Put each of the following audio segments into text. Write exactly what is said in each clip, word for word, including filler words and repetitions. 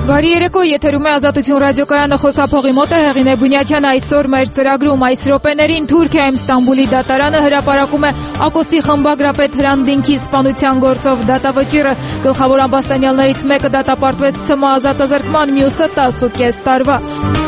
Բարի երեկո, եթերում է Ազատություն ռադիոկայանը, խոսափողի մոտ է Հեղինե Բունյաթյանը։ Այսօր մեր ծրագրում այս րոպեներին Թուրքիայում Ստամբուլի դատարանը հրապարակում է Ակոսի խմբագրապետ Հրանտ Դինքի սպանության գործով դատավճիռը։ Գլխավոր ամբաստանյալներից մեկը դատապարտվեց ՑՄ ազատազրկման, մյուսը տասուկես տարվա։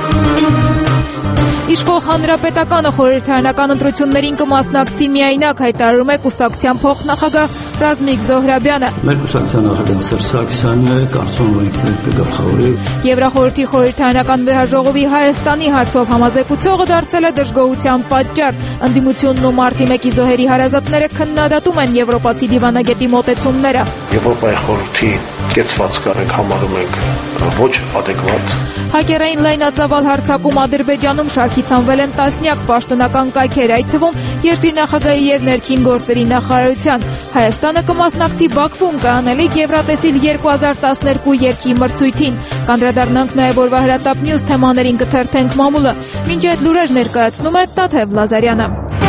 Իշխող հանրապետականը խորհրդարանական ընտրություններին կմասնակցի միայնակ, հայտարարում է կուսակցության փոխնախագահ Ռազմիկ Զոհրաբյանը։ Մեր կուսակցության նախագահ Սերժ Սարգսյանը կարծում եմ ինքն կգլխավորի։ Եվրախորհրդի խորհրդարանական վեհաժողովի Հայաստանի հարցով համազեկուցողը դարձել է դժգոհության պատճառ։ Ընդդիմությունն ու մարտի մեկի զոհերի հարազատները քննադատում են եվրոպացի դիվանագետի մոտեցումները։ Եվրոպայի խորհրդի կեցվածքարը համարում ենք ոչ adekvat։ Հակերային լայնածավալ հարձակում Ադրբեջանում շարքից անվել են տասնյակ պաշտոնական կայքեր, այդ թվում երկրի նախագահի եւ ներքին գործերի նախարարության։ Հայաստանը կմասնակցի Բաքվում կանելիք Եվրատեսիլ երկու հազար տասներկու երգի մրցույթին։ Կանդրադառնանք նաեւ օրվա հրատապ մյուս թեմաներին, կթերթենք մամուլը։ Մինչ այդ լուրեր ներկայացնում է Տաթև Լազարյանը։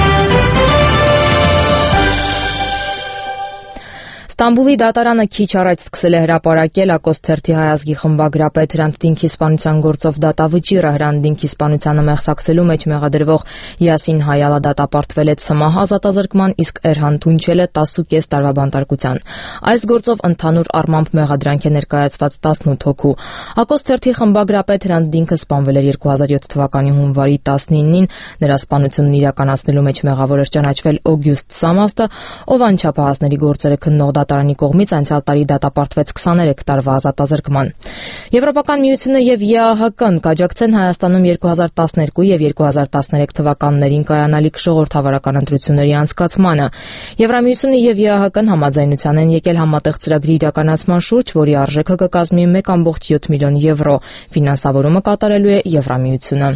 Ստամբուլի դատարանը քիչ առաջ սկսել է հրապարակել Ակոս թերթի Հայ ազգի խմբագրապետ Հրանտ Դինքի սպանության գործով դատավճիռը։ Հրանտ Դինքի սպանությանը մեղսակցելու մեջ մեղադրվող Յասին Հայալա դատապարտվել է ՑՄՀ ազատազրկման, իսկ Էրհան Թունչելը տասուկես տարվա բանտարկության։ Այս գործով ընդհանուր առմամբ մեղադրանք է ներկայացված տասնութ հոգու։ Ակոս թերթի խմբագրապետ Հրանտ Դինքը սպանվել էր երկու հազար յոթ թվականի հունվարի տասնինին։ Նրա սպանությունն իրականացնելու մեջ մեղավոր էր ճանաչվել Օգյուստ Սամաստը, ով անչափահասների գործերը քննող դատարանի կողմից անցյալ տարի դատապարտվեց քսաներեք տարվա ազատազրկման։ Եվրոպական միությունը եւ ԵԱՀԿ-ն կաջակցեն Հայաստանում երկու հազար տասներկու եւ երկու հազար տասներեք թվականներին կայանալիք ժողովրդավարական ընտրությունների անցկացմանը։ Եվրամիությունը եւ ԵԱՀԿ-ն համաձայնության են եկել համատեղ ծրագրի իրականացման շուրջ, որի արժեքը կկազմի մեկ կόμma յոթ միլիոն եվրո։ Ֆինանսավորումը կատարելու է Եվրամիությունը։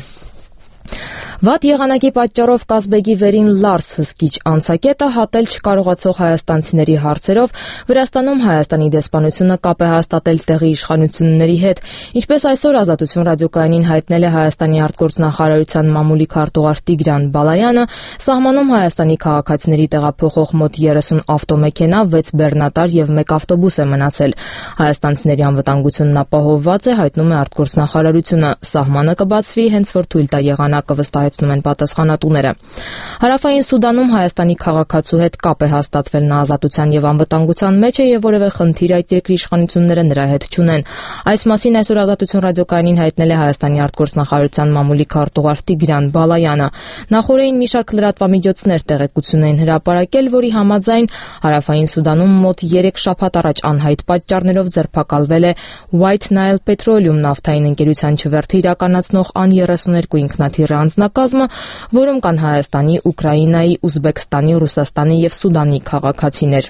Վատ եղանակի պատճառով Կազբեգի վերին Լարս հսկիչ անցակետը հատել չկարողացող հայաստանցիների հարցերով Վրաստանում Հայաստանի դեսպանությունը կապ է հաստատել տեղի իշխանությունների հետ։ Ինչպես այսօր Ազատություն ռադիոկայանին հայտնել է Հայաստանի արտգործնախարարության մամուլի քարտուղար Տիգրան Բալայանը, սահմանում Հայաստանի քաղաքացիների տեղափոխող մոտ երեսուն ավտոմեքենա, վեց բեռնատար եւ մեկ ավտոբուս է մնացել։ Հայաստանցիների անվտանգությունն ապահովված է, հայտնում է արտգործնախարարությունը։ Սահմանը կբացվի հենց որ թույլ տա եղանակը վստահեցնում են պատասխանատուները։ Հարավային Սուդանում Հայաստանի քաղաքացու հետ կապ է հաստատվել, նա ազատության եւ անվտանգության մեջ է եւ որևէ խնդիր այդ երկրի իշխանությունները նրա հետ չունեն։ Այս մասին այսօր Ազատություն ռադիոկայանին հայտնել է Հայաստանի արտգործնախարարության մամուլի քարտուղար Տիգրան Բալայանը։ Նախորդին մի շարք լրատվամիջոցներ տեղեկություն էին հրապարակել, որի համաձայն Հարավային Սուդանում մոտ երեք շաբաթ առաջ անհայտ պատճառներով ձերբակալվել է White Nile Petroleum նավթային ընկերության չվերթը իրականացնող ան երեսուներկու ինքնաթիռ անձնակազմը, որում կան Հայաստանի, Ուկրաինայի, Ուզբեկստանի, Ռուսաստանի եւ Սուդանի քաղաքացիներ։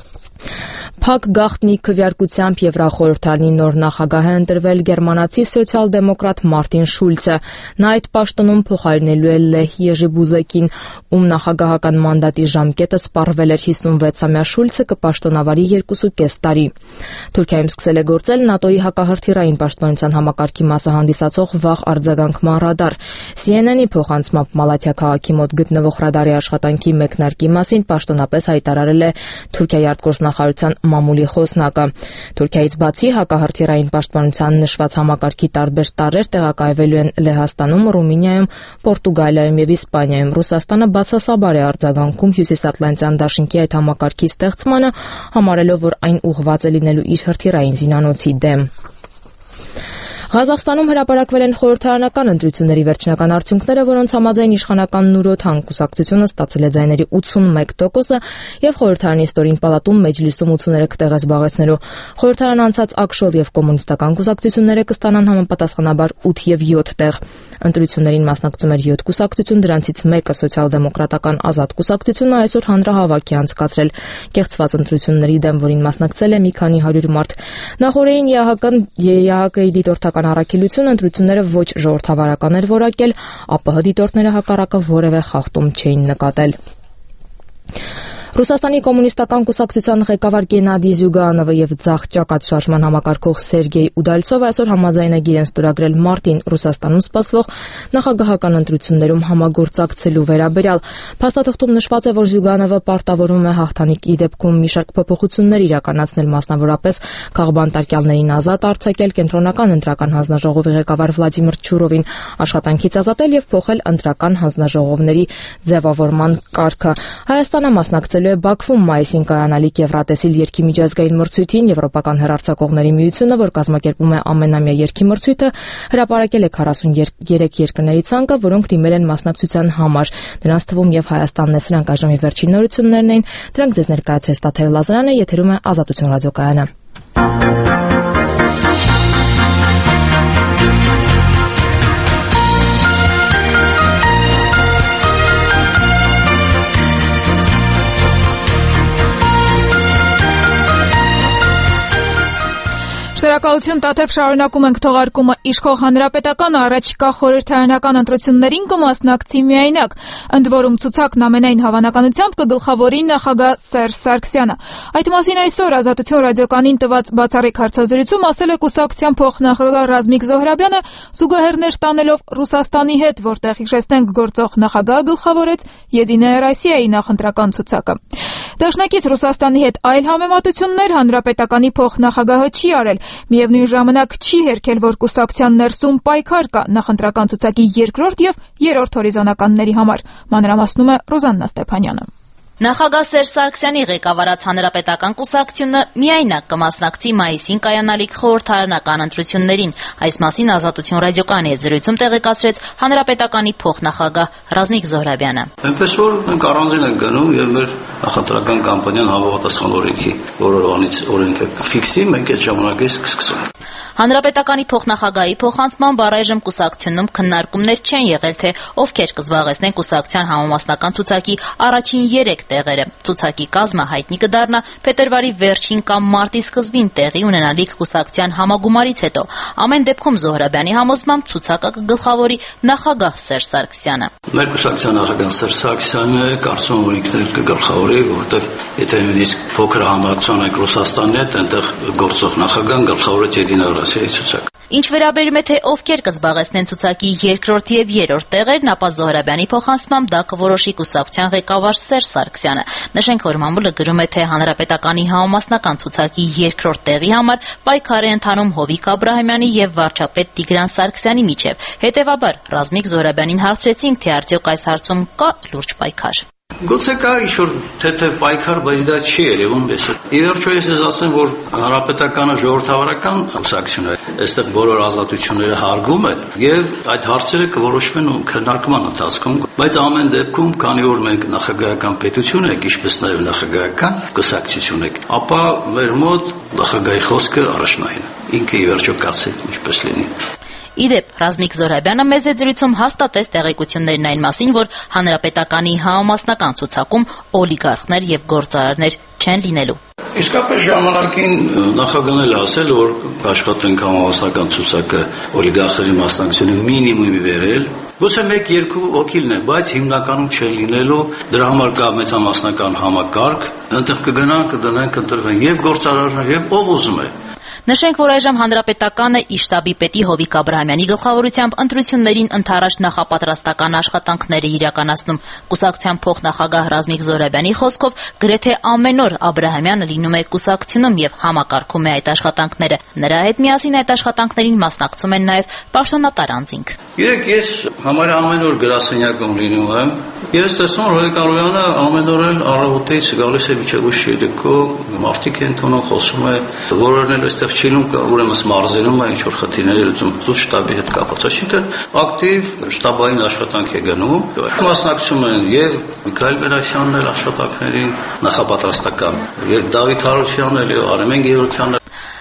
Փակ գաղտնի քվեարկությամբ Եվրախորհրդարանի նոր նախագահ է ընտրվել գերմանացի սոցիալ-դեմոկրատ Մարտին Շուլցը։ Նա այդ պաշտոնում փոխարինելու է Լեհ Եժի-Բուզեկին, ում նախագահական մանդատի ժամկետը սպառվել էր հիսունվեցամյա Շուլցը կպաշտոնավարի երկուսուկես տարի։ Թուրքիայում սկսել է գործել ՆԱՏՕ-ի հակահրթիռային պաշտպանության համակարգի մասը հանդիսացող վաղ արձագանքման ռադար։ Սի Էն Էն-ի փոխանցմամբ Մալաթիա քաղաքի մոտ գտնվող ռադարի աշխատանքի մեկնարկի մասին պաշտոնապես հայտարարել է Թուրքիայի արտգործնախարարության մամուլի խոսնակը։ Թուրքիայից բացի հակահրթիռային պաշտպանության նշված համակարգի տարբեր տարրեր տեղակայվելու են Լեհաստանում, Ռումինիայում, Պորտուգալիայում եւ Իսպանիայում։ Ռուսաստանը բացասաբար է արձագանքում Հյուսիսատլանտյան դաշինքի այդ համակարգի ստեղծմանը, համարելով, որ այն ուղղված է լինելու իր հրթիռային զինանոցի դեմ։ Ղազախստանում հրապարակվել են խորհրդարանական ընտրությունների վերջնական արդյունքները, որոնց համաձայն իշխանական Նուրոթան կուսակցությունը ստացել է ձայների ութսունմեկ տոկոսը եւ խորհրդարանի ստորին պալատում մեջլիսում ութսուներեք տեղ է զբաղեցնելու։ Խորհրդարան անցած ԱԿՇ-ով եւ կոմունիստական կուսակցությունները կստանան համապատասխանաբար ութ եւ յոթ տեղ։ Ընտրություններին մասնակցում էր յոթ կուսակցություն, դրանցից մեկը սոցիալ-դեմոկրատական ազատ կուսակցությունը այսօր հանրահավաք է անցկացրել։ Կեղծված ընտրությունների դեմ, որին մասնակցել է մի քանի հարյուր մարդ։ Նախորդին ԵԱՀԿ-ն ԵԱՀԿ-ի դիտորդական առաքելությունը ընտրությունները ոչ ժողովրդավարական էր որակել, ԱՊՀ դիտորդները հակառակը որևէ խախտում չէին նկատել։ Ռուսաստանի կոմունիստական կուսակցության ղեկավար Գենադի Զյուգանովը եւ ձախ ճակատշարժման համակարգող Սերգեյ Ուդալցովը այսօր համաձայնագիր են ստորագրել մարտին Ռուսաստանում սպասվող նախագահական ընտրություններում համագործակցելու վերաբերյալ։ Փաստաթղթում նշված է, որ Զյուգանովը պարտավորվում է հաղթանակի դեպքում մի շարք փոփոխություններ իրականացնել, մասնավորապես քաղբանտարկյալներին ազատ արձակել, կենտրոնական ընտրական հանձնաժողովի ղեկավար Վլադիմիր Չուրովին աշխատանքից ազատել եւ փոխել ընտրական հանձնաժողովների ձևավորման կարգը։ Հայաստանը մասնակցել է Բաքվում մայիսին կայանալիք Եվրատեսիլ երգի միջազգային մրցույթին։ Եվրոպական հեռարձակողների միությունը, որ կազմակերպում է ամենամյա երգի մրցույթը, հրապարակել է քառասուներեք երկրների ցանկը, որոնք դիմել են մասնակցության համար։ Դրանց թվում եւ Հայաստանն է։ Սրանք այժմի վերջին նորություններն էին։ Դրանք ձեզ ներկայացրեց Տաթև Լազարյանը, եթերում է Ազատություն ռադիոկայանը։ Շնորհակալություն Տաթև, շարունակում ենք թողարկումը իշխող հանրապետական առաջիկա խորհրդարանական ընտրություններին կմասնակցի միայնակ, ընդ որում ցուցակն ամենայն հավանականությամբ կգլխավորի նախագահ Սերժ Սարգսյանը։ Այդ մասին այսօր Ազատություն ռադիոկայանին տված բացառիկ հարցազրույցում ասել է կուսակցության փոխնախագահ Ռազմիկ Զոհրաբյանը, զուգահեռներ տանելով Ռուսաստանի հետ, որտեղ հիշեցնենք գործող նախագահը գլխավորեց Եդինայա Ռոսիայի նախընտրական ցուցակը։ Դաշնակից Ռուսաստանի հետ այլ համեմատություններ հանրապետականի փոխնախագահը չի արել։ Միևնույն ժամանակ չի հերքել, որ կուսակցության ներսում պայքար կա նախընտրական ցուցակի երկրորդ եւ երրորդ հորիզոնականների համար։ Մանրամասնում է Ռոզաննա Ստեփանյանը։ Նախագահ Սերժ Սարգսյանի ղեկավարած հանրապետական կուսակցությունը միայնակ կմասնակցի մայիսին կայանալիք խորհրդարանական ընտրություններին։ Այս մասին Ազատություն ռադիոկայանի հետ զրույցում տեղեկացրեց հանրապետականի փոխնախագահ Ռազմիկ Զոհրաբյանը։ Այնպես որ մենք առանձին ենք գնում եւ մեր նախընտրական կամպանիան համապատասխան օրենքի որոնից օրենքը ֆիքսի, մենք այդ ժամանակից կսկսենք։ Հանրապետականի փոխնախագահի փոխանցմամբ առայժմ կուսակցությունում քննարկումներ չեն եղել, թե ովքեր կզբաղեցնեն կուսակցության համամասնական ցուցակի առաջին երեք տեղերը։ Ցուցակի կազմը հայտնի կդառնա փետրվարի վերջին կամ մարտի սկզբին տեղի ունենալիք կուսակցության համագումարից հետո։ Ամեն դեպքում Զոհրաբյանի համոզմամբ ցուցակը կգլխավորի նախագահ Սերժ Սարգսյանը։ Մեր կուսակցության նախագահ Սերժ Սարգսյանը կարծում եմ ինքն կգլխավորի, որովհետեւ եթե նույնիսկ փոքր համակցության եք Ռուսաստանի հետ, այնտեղ գործող նախագահան գլխավորեց Եդինայա Ռոսիայի ցուցակ։ Ինչ վերաբերում է թե ովքեր կզբաղեցնեն ցուցակի երկրորդ եւ երրորդ տեղերն, ապա Զոհրաբյանի փոխանցմամբ դա կորոշի կուսակցության ղեկավար Սերժ Սարգսյանը։ Նշենք, որ մամուլը գրում է, թե հանրապետականի համամասնական ցուցակի երկրորդ տեղի համար պայքար է ընթանում Հովիկ Աբրահամյանի եւ վարչապետ Տիգրան Սարգսյանի միջեւ։ Հետեւաբար Ռազմիկ Զոհրաբյանին հարցրեցինք, թե արդյոք այս հարցում կա լուրջ պայքար։ Գուցե կա ինչ-որ թեթև պայքար, բայց դա չի երևում այսօր։ Ի վերջո ես ես ասեմ, որ հանրապետականը ժողովրդավարական կուսակցություն է, այստեղ բոլոր ազատությունները հարգում են եւ այդ հարցերը կորոշվեն ու քննարկման ընթացքում, բայց ամեն դեպքում, քանի որ մենք նախագահական պետություն ենք, ինչպես նաեւ նախագահական կուսակցություն ենք, ապա մեր մոտ նախագահի խոսքը առաջնային է։ Ինքը ի վերջո կասի ինչպես լինի։ Իդեպ Ռազմիկ Զոհրաբյանը մեծ զրույցում հաստատեց տեղեկություններն այն մասին, որ հանրապետականի համամասնական ցուցակում օլիգարխներ եւ գործարարներ չեն լինելու։ Իսկապես ժամանակին նախագահն էլ ասել, որ աշխատենք համամասնական ցուցակը օլիգարխների մասնակցությունը մինիմումի վերել։ Գուցե մեկ-երկու հոգիլն է, բայց հիմնականում չեն լինելու, դրա համար կա մեծամասնական համակարգ, այնտեղ կգնան, կդնեն, կընտրվեն եւ գործարարներ եւ ով ուզում է։ Նշենք, որ այժմ հանրապետականը իր շտաբի պետի Հովիկ Աբրահամյանի գլխավորությամբ ընտրություններին ընդառաջ նախապատրաստական աշխատանքները իրականացնում։ Կուսակցության փոխնախագահ Ռազմիկ Զոհրաբյանի խոսքով գրեթե ամեն օր Աբրահամյանը լինում է կուսակցությունում եւ համակարգում է այդ աշխատանքները։ Նրա հետ միասին այդ աշխատանքներին մասնակցում են նաեւ պաշտոնատար անձինք։ Երեք ես համարյա ամեն օր գրասենյակում լինում եմ։ Ես տեսնում եմ Հովիկ Աբրահամյանը ամեն օր առավոտից գալիս է մինչև ուշ երեկո, մարդիկ են տոնում, խոսում է, որոնք էլ այստեղ չինում, ուրեմն մարզերում է ինչ-որ խնդիրներ լուծում զուտ շտաբի հետ կապված, այսինքն ակտիվ շտաբային աշխատանք է գնում։ Մասնակցում են եւ Միքայել Բերասյանն էլ աշխատանքներին նախապատրաստական, եւ Դավիթ Հարությունյանն էլ, եւ Արմեն Գևորգյանն։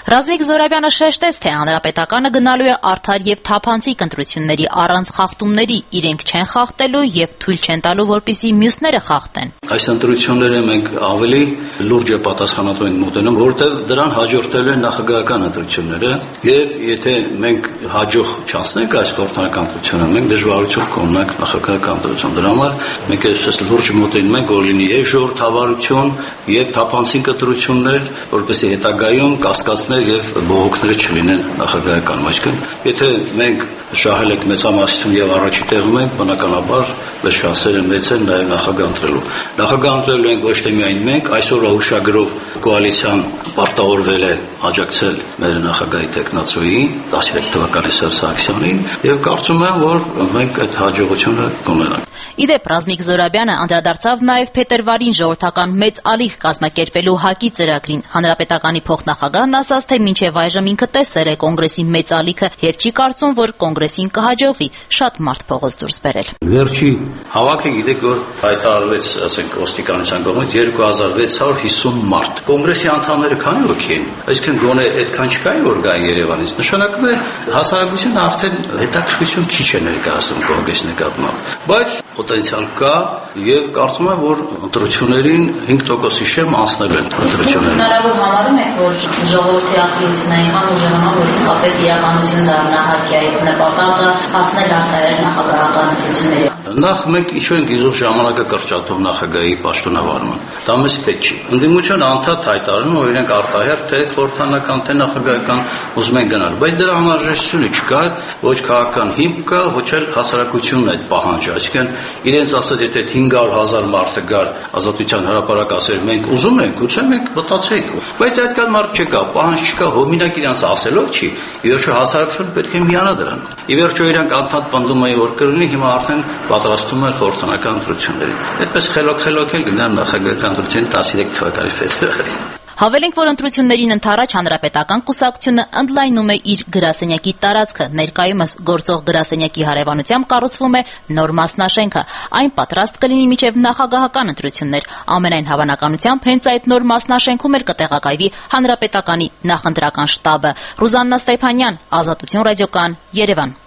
Ռազմիկ Զորաբյանը շեշտեց, թե հանրապետականը գնալու է արդար եւ թափանցիկ ընտրությունների առանց խախտումների, իրենք չեն խախտելու եւ թույլ չեն տալու, որպեսզի մյուսները խախտեն։ Այս ընտրությունները մենք ավելի լուրջ եւ պատասխանատու ենք մոտենում, որտեղ դրան հաջորդելու են նախագահական ընտրությունները եւ եթե մենք հաջող չանցնենք այս խորհրդանական ընտրությունը, մենք դժվարություն կունենանք նախագահական ընտրություն։ Դրա համար մենք այս լուրջ մոտենում ենք, որ լինի եւ ժողովրդավարություն եւ թափանցիկ ընտրություններ, որպեսզի հետագայում կասկածներ եւ բողոքներ չլինեն նախագահական։ Այսինքն, եթե մենք շահել ենք մեծամասնություն եւ առաջի տեղում ենք, բնականաբար մեր շանսերը մեծ են նաեւ նախագահ ընտրելու։ Նախագահ ընտրելու ենք ոչ թե միայն մենք, այսօրվա հուշագրով կոալիցիան պարտավորվել է աջակցել մեր նախագահի տեխնացուին, տասներեք թվականի Սերժ Սարգսյանին, եւ կարծում եմ, որ մենք այդ հաջողությունը կունենանք։ Իդեպ Ռազմիկ Զորաբյանը անդրադարձավ նաև փետրվարին ժողովրդական մեծ ալիք կազմակերպելու ՀԱԿ-ի ծրագրին։ Հանրապետականի փոխնախագահն ասաց, թե մինչև այժմ ինքը տեսել է կոնգրեսի մեծ ալիքը եւ չի կարծում, որ կոնգրեսին կհաջողվի շատ մարդ փողոց դուրս բերել։ Վերջի հավաքը գիտեք, որ հայտարարվեց, ասենք, ոստիկանության կողմից երկու հազար վեց հարյուր հիսուն մարդ։ Կոնգրեսի անդամները քանի հոգի են։ Այսինքն գոնե այդքան չկային, որ գային Երևանից։ Նշանակում է հասարակությունը արդեն հետաքրքրություն քիչ է ներկայացնում կոնգրեսի նկատմամբ։ Բայց պոտենցիալ կա եւ կարծում եմ, որ ընտրություններին հինգ տոկոսի շեմ անցնել են ընտրությունները։ Հնարավոր համարում եք, որ ժողովրդի ակտիվությունն ուժը համար, որ իսկապես իրականություն դառնա ՀԱԿ-ի նպատակը հասնել արտահայտ նախագահական ընտրությունների։ Նախ մենք ինչ ենք իզուր ժամանակը կրճատում նախագահի պաշտոնավարման։ Դա մեզ պետք չի։ Ընդդիմությունը անդադ հայտարարում, որ իրենք արտահերթ թե խորհրդանական թե նախագահական ուզում են գնալ, բայց դրա անհրաժեշտությունը չկա, ոչ քաղաքական հիմք կա, ոչ էլ հասարակությունն այդ պահանջը։ Այսինքն իրենց ասած, եթե հինգ հարյուր հազար մարդը գար Ազատության հրապարակ ասեր, մենք ուզում ենք, գուցե մենք մտածենք, բայց այդքան մարդ չկա, պահանջ չկա, հոմինակ իրանց ասելով չի։ Իհարկե հասարակությունը պետք է միանա դրան։ Ի վերջո իրանք անդադ պնդում էին, որ կլինի, հիմա արդեն պատրաստում են խորհրդանական ընտրություններին։ Այդպես խելոք-խելոք էլ գնան նախագահական ընտրությունին տասներեք թվականի փետրվարին։ Հավելենք, որ ընտրություններին ընդառաջ հանրապետական կուսակցությունը ընդլայնում է իր գրասենյակի տարածքը։ Ներկայումս գործող գրասենյակի հարևանությամբ կառուցվում է նոր մասնաշենքը։ Այն պատրաստ կլինի մինչև նախագահական ընտրություններ։ Ամենայն հավանականությամբ հենց այդ նոր մասնաշենքում էլ կտեղակայվի հանրապետականի նախընտրական շտաբը։ Ռուզաննա Ստեփանյան, Ազատություն ռադիոկայան, Երևան։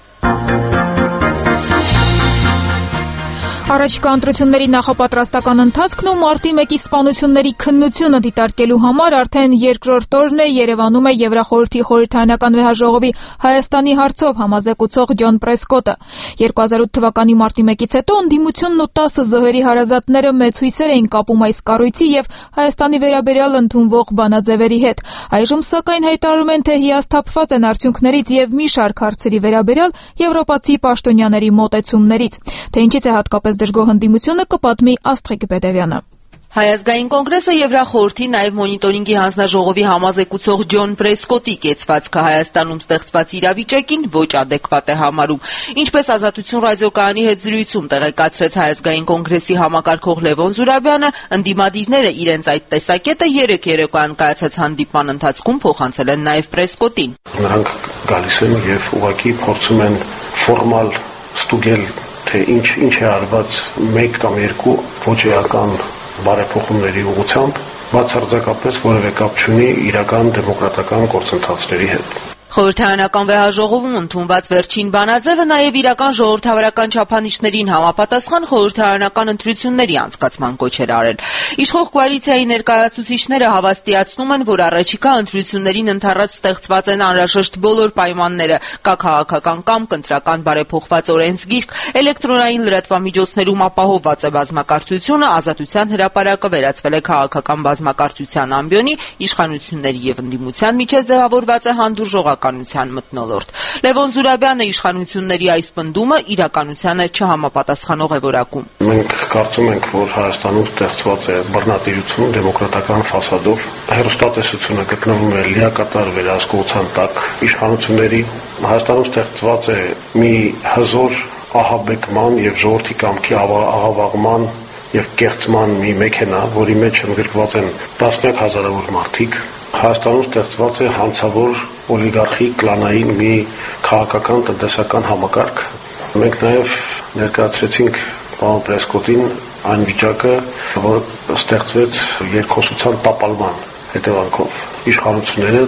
Առաջիկա ընտրությունների նախապատրաստական ընթացքն ու մարտի մեկի սպանությունների քննությունը դիտարկելու համար արդեն երկրորդ օրն է Երևանում է Եվրախորհրդի խորհրդարանական վեհաժողովի Հայաստանի հարցով համազեկուցող Ջոն Պրեսկոտը։ երկու հազար ութ թվականի մարտի մեկից հետո ընդդիմությունն ու տասը զոհերի հարազատները մեծ հույսեր էին կապում այս կառույցի եւ Հայաստանի վերաբերյալ ընդունվող բանաձևերի հետ։ Այժմ սակայն հայտարարում են, թե հիասթափված են արդյունքներից եւ մի շարք հարցերի վերաբերյալ եվրոպացի պաշտոնյաների մոտեցումներից։ Թե ինչից է հատկապես դժգոհ ընդդիմությունը, կպատմի Աստղիկ Պետևյանը։ Հայազգային կոնգրեսը Եվրախորհրդի նաև մոնիտորինգի հանձնաժողովի համազեկուցող Ջոն Պրեսկոտի կեցվածքը Հայաստանում ստեղծված իրավիճակին ոչ ադեկվատ է համարում։ Ինչպես Ազատություն ռադիոկայանի հետ զրույցում տեղեկացրեց Հայազգային կոնգրեսի համակարգող Լևոն Զուրաբյանը, ընդդիմադիրները իրենց այդ տեսակետը երեք երեկոյան կայացած հանդիպման ընթացքում փոխանցել են նաև Պրեսկոտին։ Նրանք գալիս են եւ ուղղակի փորձում են ֆորմալ ստուգել, թե ինչ ինչ է արված մեկ կամ երկու ոչ էական բարեփոխումների ուղղությամբ, բացարձակապես որևէ կապ չունի իրական դեմոկրատական գործընթացների հետ։ Խորհրդարանական վեհաժողովում ընդունված վերջին բանաձևը նաև իրական ժողովրդավարական չափանիշներին համապատասխան խորհրդարանական ընտրությունների անցկացման կոչ էր արել։ Իշխող կոալիցիայի ներկայացուցիչները հավաստիացնում են, որ առաջիկա ընտրություններին ընդառաջ ստեղծված են անհրաժեշտ բոլոր պայմանները՝ կա քաղաքական կամք, ընտրական բարեփոխված օրենսգիրք, էլեկտրոնային լրատվամիջոցներում ապահովված է բազմակարծությունը, Ազատության հրապարակը վերածվել է քաղաքական բազմակարծության ամբիոնի, իշխանությունների եւ ընդդիմության միջեւ ձևավորված է հանդուրժողական մթնոլորտ։ Լևոն Զուրաբյանը իշխանությունների այս պնդումը իրականությանը չհամապատասխանող է որակում։ Մենք կարծում ենք, որ Հայաստանում ստեղծված է բռնատիրություն դեմոկրատական ֆասադով, հեռուստատեսությունը գտնվում է լիակատար վերահսկողության տակ իշխանությունների, Հայաստանում ստեղծված է մի հզոր ահաբեկման եւ ժողովրդի կամքի աղավաղման եւ կեղծման մի մեքենա, որի մեջ ընդգրկված են տասնյակ հազարավոր մարդիկ։ Հայաստանում ստեղծված է հանցավոր օլիգարխի կլանային մի քաղաքական տնտեսական համակարգ։ Մենք նաև ներկայացրեցինք պարոն Պրեսկոտին այն վիճակը, որ ստեղծվեց երկխոսության տապալման հետևանքով։ Իշխանությունները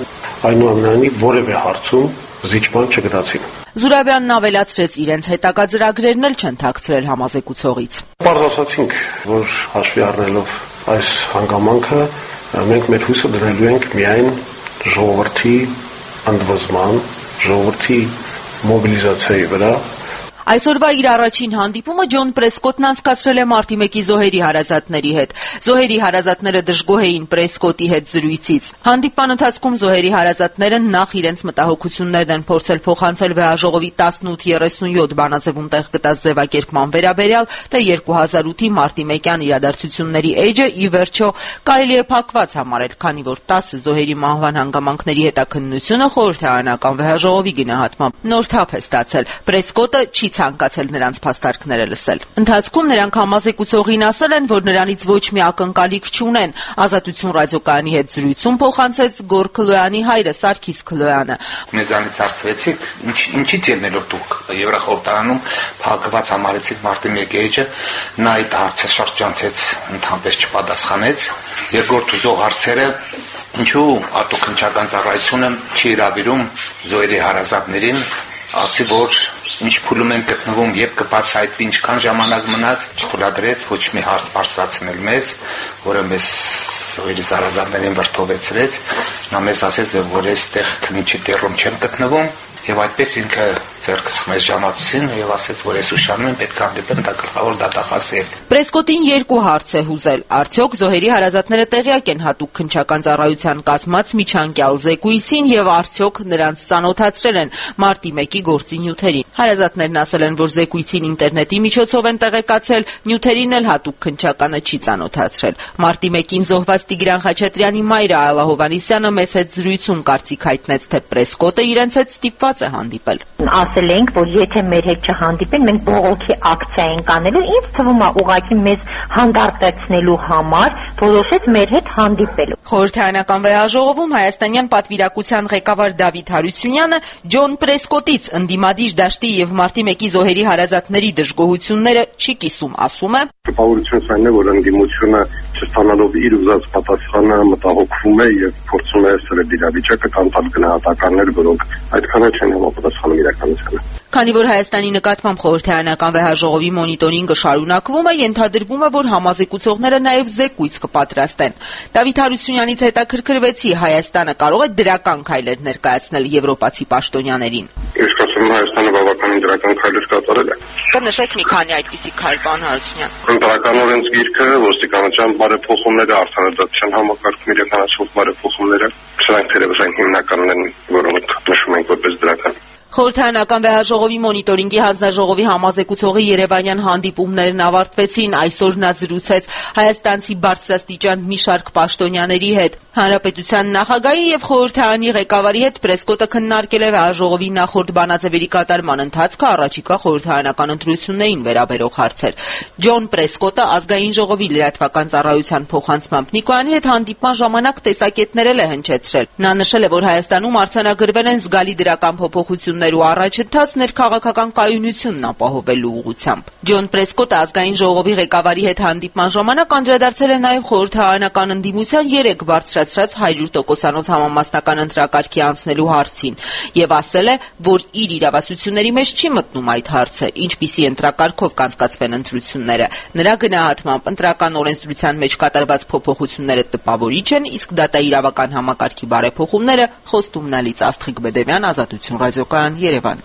այնուամենայնիվ որևէ հարցում զիջման չգտացին։ Զուրաբյանն ավելացրեց, իրենց հետագա ծրագրերն էլ չեն թաքցրել համազեկուցողից։ Պարզ ասացինք, որ հաշվի առնելով այս հանգամանքը, մենք մեր հույսը դնելու ենք միայն ժողովրդի ընդվզման, ժողովրդի մոբիլիզացիայի վրա։ Այսօրվա իր առաջին հանդիպումը Ջոն Պրեսկոտն անցկացրել է մարտի մեկի զոհերի հարազատների հետ։ Զոհերի հարազատները դժգոհ էին Պրեսկոտի հետ զրույցից։ Հանդիպման ընթացքում զոհերի հարազատները նախ իրենց մտահոգություններն են փորձել փոխանցել վեհաժողովի տասնութ երեսունյոթ բանաձևում տեղ գտած ձևակերպման վերաբերյալ, թե երկու հազար ութի մարտի մեկյան իրադարձությունների էջը ի վերջո կարելի է փակված համարել, քանի որ տասը զոհերի մահվան հանգամանքների հետաքննությունը խորհրդարանական վեհաժողովի գնահատմամբ նոր թափ է ստացել։ Պրեսկոտը չի ցանկացել նրանց փաստարկները լսել։ Ընթացքում նրանք համազեկուցողին ասել են, որ նրանից ոչ մի ակնկալիք չունեն։ Ազատություն ռադիոկայանի հետ զրույցում փոխանցեց Գոր Քլոյանի հայրը Սարգիս Քլոյանը։ Մեզանից հարցրեցիք, ինչ ինչից ելնելով դուք Եվրախորհրդարանում փակված համարեցիք մարտի մեկի էջը, նա այդ հարցը շրջանցեց, ընդհանրապես չպատասխանեց։ Երկրորդ ուզող հարցերը ինչու արտոքնչական ծառայությունը չի հրավիրում զոհերի հարազատներին, ասի որ ինչ փուլում են գտնվում եւ կբացահայտվի ինչքան ժամանակ մնաց, չթույլատրեց ոչ մի հարց բարձրացնել մեզ, որը մեզ զոհերի հարազատներին վրդովեցրեց, նա մեզ ասեց, որ այստեղ քննիչի տեղում չեմ գտնվում եւ այդպես ինքը ձեռքս մեզ ժամացին եւ ասեց, որ այս ուշանում պետք է հանդիպեմ դա գլխավոր դատախազի հետ։ Պրեսկոտին երկու հարց է հուզել. արդյոք զոհերի հարազատները տեղյակ են հատուկ քննչական ծառայության կազմած միջանկյալ զեկույցին եւ արդյոք նրանց ծանոթացրել են մարտի մեկի գործի նյութերին։ Հարազատներն ասել են, որ զեկույցին ինտերնետի միջոցով են տեղեկացել, նյութերին էլ հատուկ քննչականը չի ծանոթացրել։ Մարտի մեկին զոհված Տիգրան Խաչատրյանի մայրը Այլա Հովհաննիսյանը մեծ հետ զրույցում կարծիք հայտնեց, թե Պրեսկոտը իրենց հետ ստիպված է հանդիպել։ Ասել ենք, որ եթե մեր հետ չհանդիպեն, մենք բողոքի ակցիա ենք անելու, ինձ թվում է ուղղակի մեզ հանդարտեցնելու համար որոշեց մեր հետ հանդիպելու։ Խորհրդարանական վեհաժողովում հայաստանյան պատվիրակության ղեկավար Դավիթ Հարությունյանը Ջոն Պրեսկոտից ընդդիմադիր դաշտի եւ մարտի մեկի զոհերի հարազատների դժգոհությունները չի կիսում, ասում է. Տպավորությունս այն է, որ ընդդիմությունը չստանալով իր ուզած պատասխանը մտահոգվում է եւ փորձում է սրել իրավիճակը կամ տալ գնահատականներ, որոնք այդքան չեն համապատասխանում իրականությանը։ Քանի որ Հայաստանի նկատմամբ խորհրդարանական վեհաժողովի մոնիտորինգը շարունակվում է, ենթադրվում է, որ համազեկուցողները նաև զեկույց կպատրաստեն։ Դավիթ Հարությունյանից հետաքրքրվեցի, Հայաստանը կարող է դրական քայլեր ներկայացնել եվրոպացի պաշտոնյաներին։ Ես կարծում եմ Հայաստանը բավականին դրական քայլեր կատարել է։ Կնշեք մի քանի այդպիսի քայլ, պարոն Հարությունյան։ Ընտրական օրենսգիրքը, ոստիկանության բարեփոխումները, արդարադատության համակարգում իրականացվող բարեփոխումները, սրանք թերևս այն հիմնականն են, որոնք նշում ենք որպես դրական։ Խորհրդարանական վեհաժողովի մոնիտորինգի հանձնաժողովի համազեկուցողի երևանյան հանդիպումներն ավարտվեցին, այսօր նա զրուցեց հայաստանցի բարձրաստիճան մի շարք պաշտոնյաների հետ։ Հանրապետության նախագահի եւ խորհրդարանի ղեկավարի հետ Պրեսկոտը քննարկել է վեհաժողովի նախորդ բանաձևերի կատարման ընթացքը, առաջիկա խորհրդարանական ընտրություններին վերաբերող հարցեր։ Ջոն Պրեսկոտը ազգային ժողովի լրատվական ծառայության փոխանցմամբ Նիկոյանի հետ հանդիպման ժամանակ տեսակետներ է հնչեցրել։ Նա նշել է, որ Հայաստանում արձանագրվել են զգալի դրական փոփոխություններ ու առաջընթաց ներքաղաքական կայունությունն ապահովելու ուղղությամբ։ Ջոն Պրեսկոտը ազգային ժողովի ղեկավարի հետ հանդիպման ժամանակ անդրադարձել է նաև խորհրդարանական ընդդիմության երեք բարձրացրած հարյուր տոկոսանոց համամասնական ընտրակարգի անցնելու հարցին եւ ասել է, որ իր իրավասությունների մեջ չի մտնում այդ հարցը, ինչպիսի ընտրակարգով կանցկացվեն ընտրությունները։ Նրա գնահատմամբ ընտրական օրենսդրության մեջ կատարված փոփոխությունները տպավորիչ են, իսկ դատաիրավական համակարգի բարեփոխումները խոստումնալից։ Աստղիկ Բեդևյան, Ազատություն ռադիոկայան, Երևան։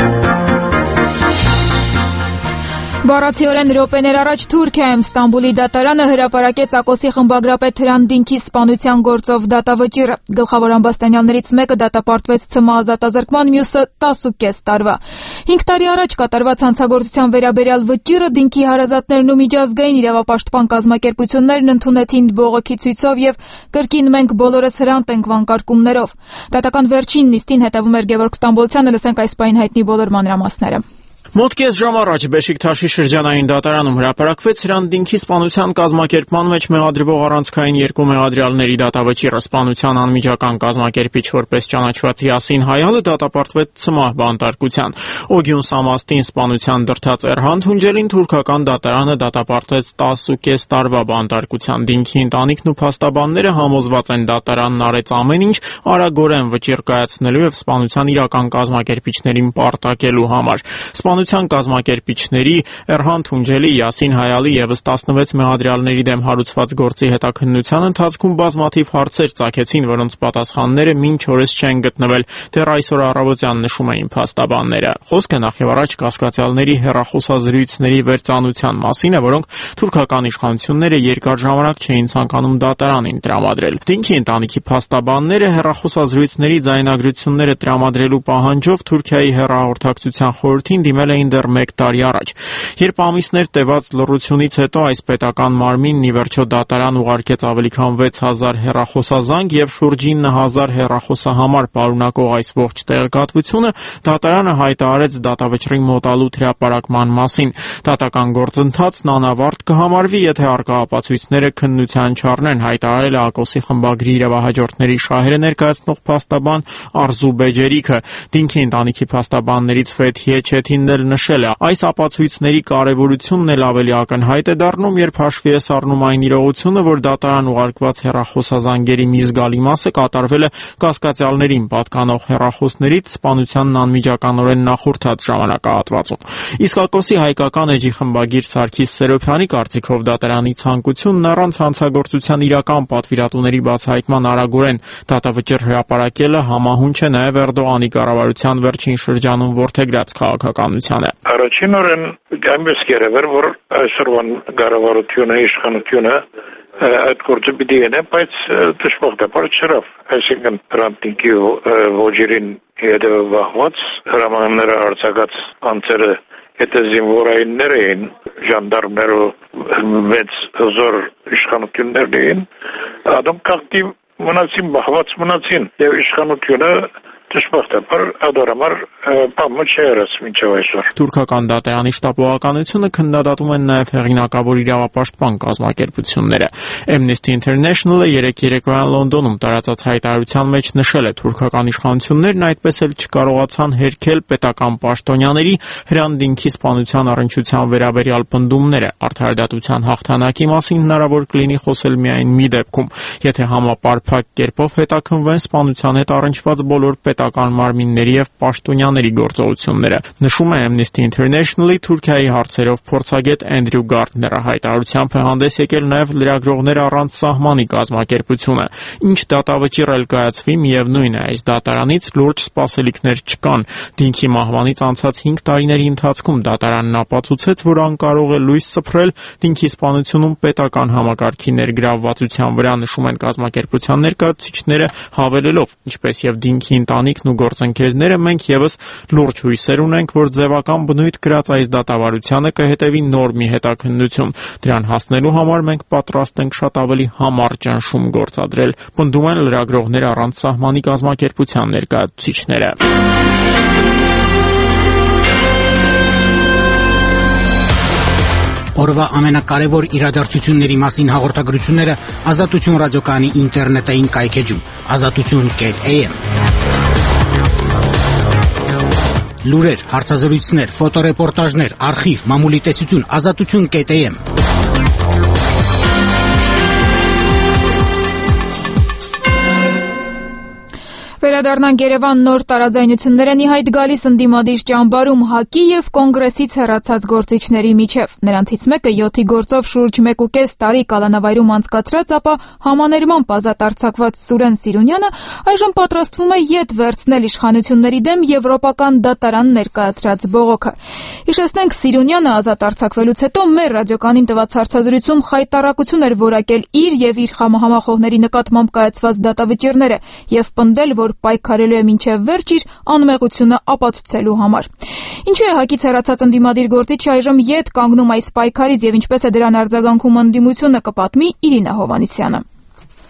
Բառացիորեն րոպեներ առաջ Թուրքիայում Ստամբուլի դատարանը հրապարակեց Ակոսի խմբագրապետ Հրանտ Դինքի սպանության գործով դատավճիռը։ Գլխավոր ամբաստանյալներից մեկը դատապարտվեց ցմահ ազատազրկման, մյուսը տասուկես տարվա։ Հինգ տարի առաջ կատարված հանցագործության վերաբերյալ վճիռը Դինքի հարազատներն ու միջազգային իրավապաշտպան կազմակերպություններն ընդունեցին բողոքի ցույցով եւ կրկին մենք բոլորս Հրանտ ենք վանկարկումներով։ Դատական վերջին նիստին հետևում էր Գևորգ Ստամբոլցյանը, լսենք այս պահին հայտնի բոլոր մանրամասները։ Մոտ կես ժամ առաջ Բեշիկթաշի շրջանային դատարանում հրապարակվեց Հրանդինքի սպանության կազմակերպման մեջ մեղադրվող առանցքային երկու մեղադրյալների դատավճիռը։ Սպանության անմիջական կազմակերպիչ որպես ճանաչված Յասին Հայալը դատապարտվեց ցմահ բանտարկության։ Օգյուն Սամաստին սպանության դրդած Էրհան Թունջելին թուրքական դատարանը դատապարտեց տասուկես տարվա բանտարկության։ Դինքի ընտանիքն ու փաստաբանները համոզված են դատարանն արեց ամեն ինչ արագորեն վճիռ կայացնելու եւ սպանության իրական կազմակերպիչներին պարտակելու համար։ Սպանության կազմակերպիչների Էրհան Թունջելի, Յասին Հայալի եւս տասնվեց մեղադրյալների դեմ հարուցված գործի հետաքննության ընթացքում բազմաթիվ հարցեր ծագեցին, որոնց պատասխանները մինչ օրս չեն գտնվել, դեռ այսօր առավոտյան նշում էին փաստաբանները։ Խոսքը նախևառաջ կասկածյալների հեռախոսազրույցների վերծանության մասին է, որոնք թուրքական իշխանությունները երկար ժամանակ չէին ցանկանում դատարանին տրամադրել։ Դինքի ընտանիքի փաստաբանները հեռախոսազրույցների ձայնագրությունները տրամադրելու պահանջով Թուրքիայի հեռահաղորդակցության խորհրդին դիմել էին դեռ մեկ տարի առաջ։ Երբ ամիսներ տևած լռությունից հետո այս պետական մարմինն ի վերջո դատարան ուղարկեց ավելի քան վեց հազար հեռախոսազանգ եւ շուրջ ինը հազար հեռախոսահամար պարունակող այս ողջ տեղեկատվությունը, դատարանը հայտարարեց դատավճռի մոտալուտ հրապարակման մասին։ Դատական գործընթացն անավարտ կհամարվի, եթե առկայապացույցները քննության չառնեն, հայտարարել է ԱԿՕՍ-ի խմբագրի իրավահաջորդների շահերը ներկայացնող փաստաբան Արզու Բեջերիքը։ Դինքի ընտանիքի փաստաբաններից Ֆեթհիե Չեթինն էլ նշել է, այս ապացույցների կարևորությունն էլ ավելի ակնհայտ է դառնում, երբ հաշվի է առնում այն իրողությունը, որ դատարան ուղարկված հեռախոսազանգերի մի զգալի մասը կատարվել է կասկածյալներին պատկանող հեռախոսներից սպանությանն անմիջականորեն նախորդած ժամանակահատվածում։ Իսկ ԱԿՕՍ-ի հայկական էջի խմբագիր Սարգիս Սերոբյանի կարծիքով դատարանի ցանկությունն առանց հանցագործության իրական պատվիրատուների բացահայտման արագորեն դատավճիռ հրապարակելը համահունչ է նաև Էրդողանի կառավարության վերջին շրջանում որդեգրած քաղաքականությանը։ Առաջինորեն այնպես կերևեր, որ այսօրվան կառավարությունը, իշխանությունը այդ գործը պիտի ենե, բայց դժբախտաբար չրավ։ Այսինքն Հրանդինքի ոճերին հետևված հրամանները արձակած անձերը եթե զինվորայիններ էին, ժանդարմներ ու մեծ զոր իշխանություններ էին, ադամ կաղտի մնացին, բախված մնացին եւ իշխանությունը դժբախտաբար ադորամար բամը չերս մինչև այսօր։ Թուրքական դատարանի շտապողականությունը քննադատում են նաև հեղինակավոր իրավապաշտպան կազմակերպությունները։ Amnesty International-ը երեկ երեկոյան Լոնդոնում տարածած հայտարարության մեջ նշել է, թուրքական իշխանություններն այդպես էլ չկարողացան հերքել պետական պաշտոնյաների Հրանդինքի սպանության առնչության վերաբերյալ պնդումները։ Արդարադատության հաղթանակի մասին հնարավոր կլինի խոսել միայն մի դեպքում, եթե համապարփակ կերպով հետաքննվեն սպանության հետ առնչված բոլոր պետական մարմինների եւ պաշտոնյաների գործողությունները։ Նշում է Amnesty International-ի Թուրքիայի հարցերով փորձագետ Էնդրյու Գարդները։ Հայտարարությամբ է հանդես եկել նաև լրագրողներ առանց սահմանի կազմակերպությունը։ Ինչ դատավճիռ էլ կայացվի, միևնույն է, այս դատարանից լուրջ սպասելիքներ չկան։ Դինքի մահվանից անցած հինգ տարիների ընթացքում դատարանն ապացուցեց, որ անկարող է լույս սփռել Դինքի սպանությունում պետական համակարգի ներգրավվածության վրա, նշում են կազմակերպության ներկայացուցիչները, հավելելով, ինչպես եւ Դինքի ընտանիքն ու գործընկերները, մենք եւս լուրջ հույսեր ունենք, որ ձևական բնույթ կրած այս դատավարությանը կհետևի նոր մի հետաքննություն։ Դրան հասնելու համար մենք պատրաստ ենք շատ ավելի համառ ճնշում գործադրել, պնդում են լրագրողներ առանց սահմանի կազմակերպության ներկայացուցիչները։ Օրվա ամենակարևոր իրադարձությունների մասին հաղորդագրությունները Ազատություն ռադիոկայանի ինտերնետային կայքեջում ազատություն կետ էյ էմ։ Լուրեր, հարցազրույցներ, ֆոտոռեպորտաժներ, արխիվ, մամուլի տեսություն ազատություն կետ էյ էմ։ Վերադառնանք Երևան, նոր տարաձայնություններ են ի հայտ գալիս ընդդիմադիր ճամբարում ՀԱԿ-ի եւ Կոնգրեսից հեռացած գործիչների միջև։ Նրանցից մեկը յոթի գործով շուրջ մեկ ու կես տարի կալանավայրում անցկացրած, ապա համաներմամբ ազատ արձակված Սուրեն Սիրունյանը այժմ պատրաստվում է ետ վերցնել իշխանությունների դեմ եվրոպական դատարան ներկայացրած բողոքը։ Հիշեցնենք, Սիրունյանը ազատ արձակվելուց հետո մեր ռադիոկանին տված հարցազրույցում խայտառակություն էր որակել իր եւ իր համախոհների նկատմամբ կայացված դատավճիռները եւ պնդել, որ պայքարելու է մինչև վերջ իր անմեղությունը ապացուցելու համար։ Ինչու է ՀԱԿ-ից հեռացած ընդդիմադիր գործիչը այժմ ետ կանգնում այս պայքարից եւ ինչպես է դրան արձագանքում ընդդիմությունը, կպատմի Իրինա Հովհաննիսյանը։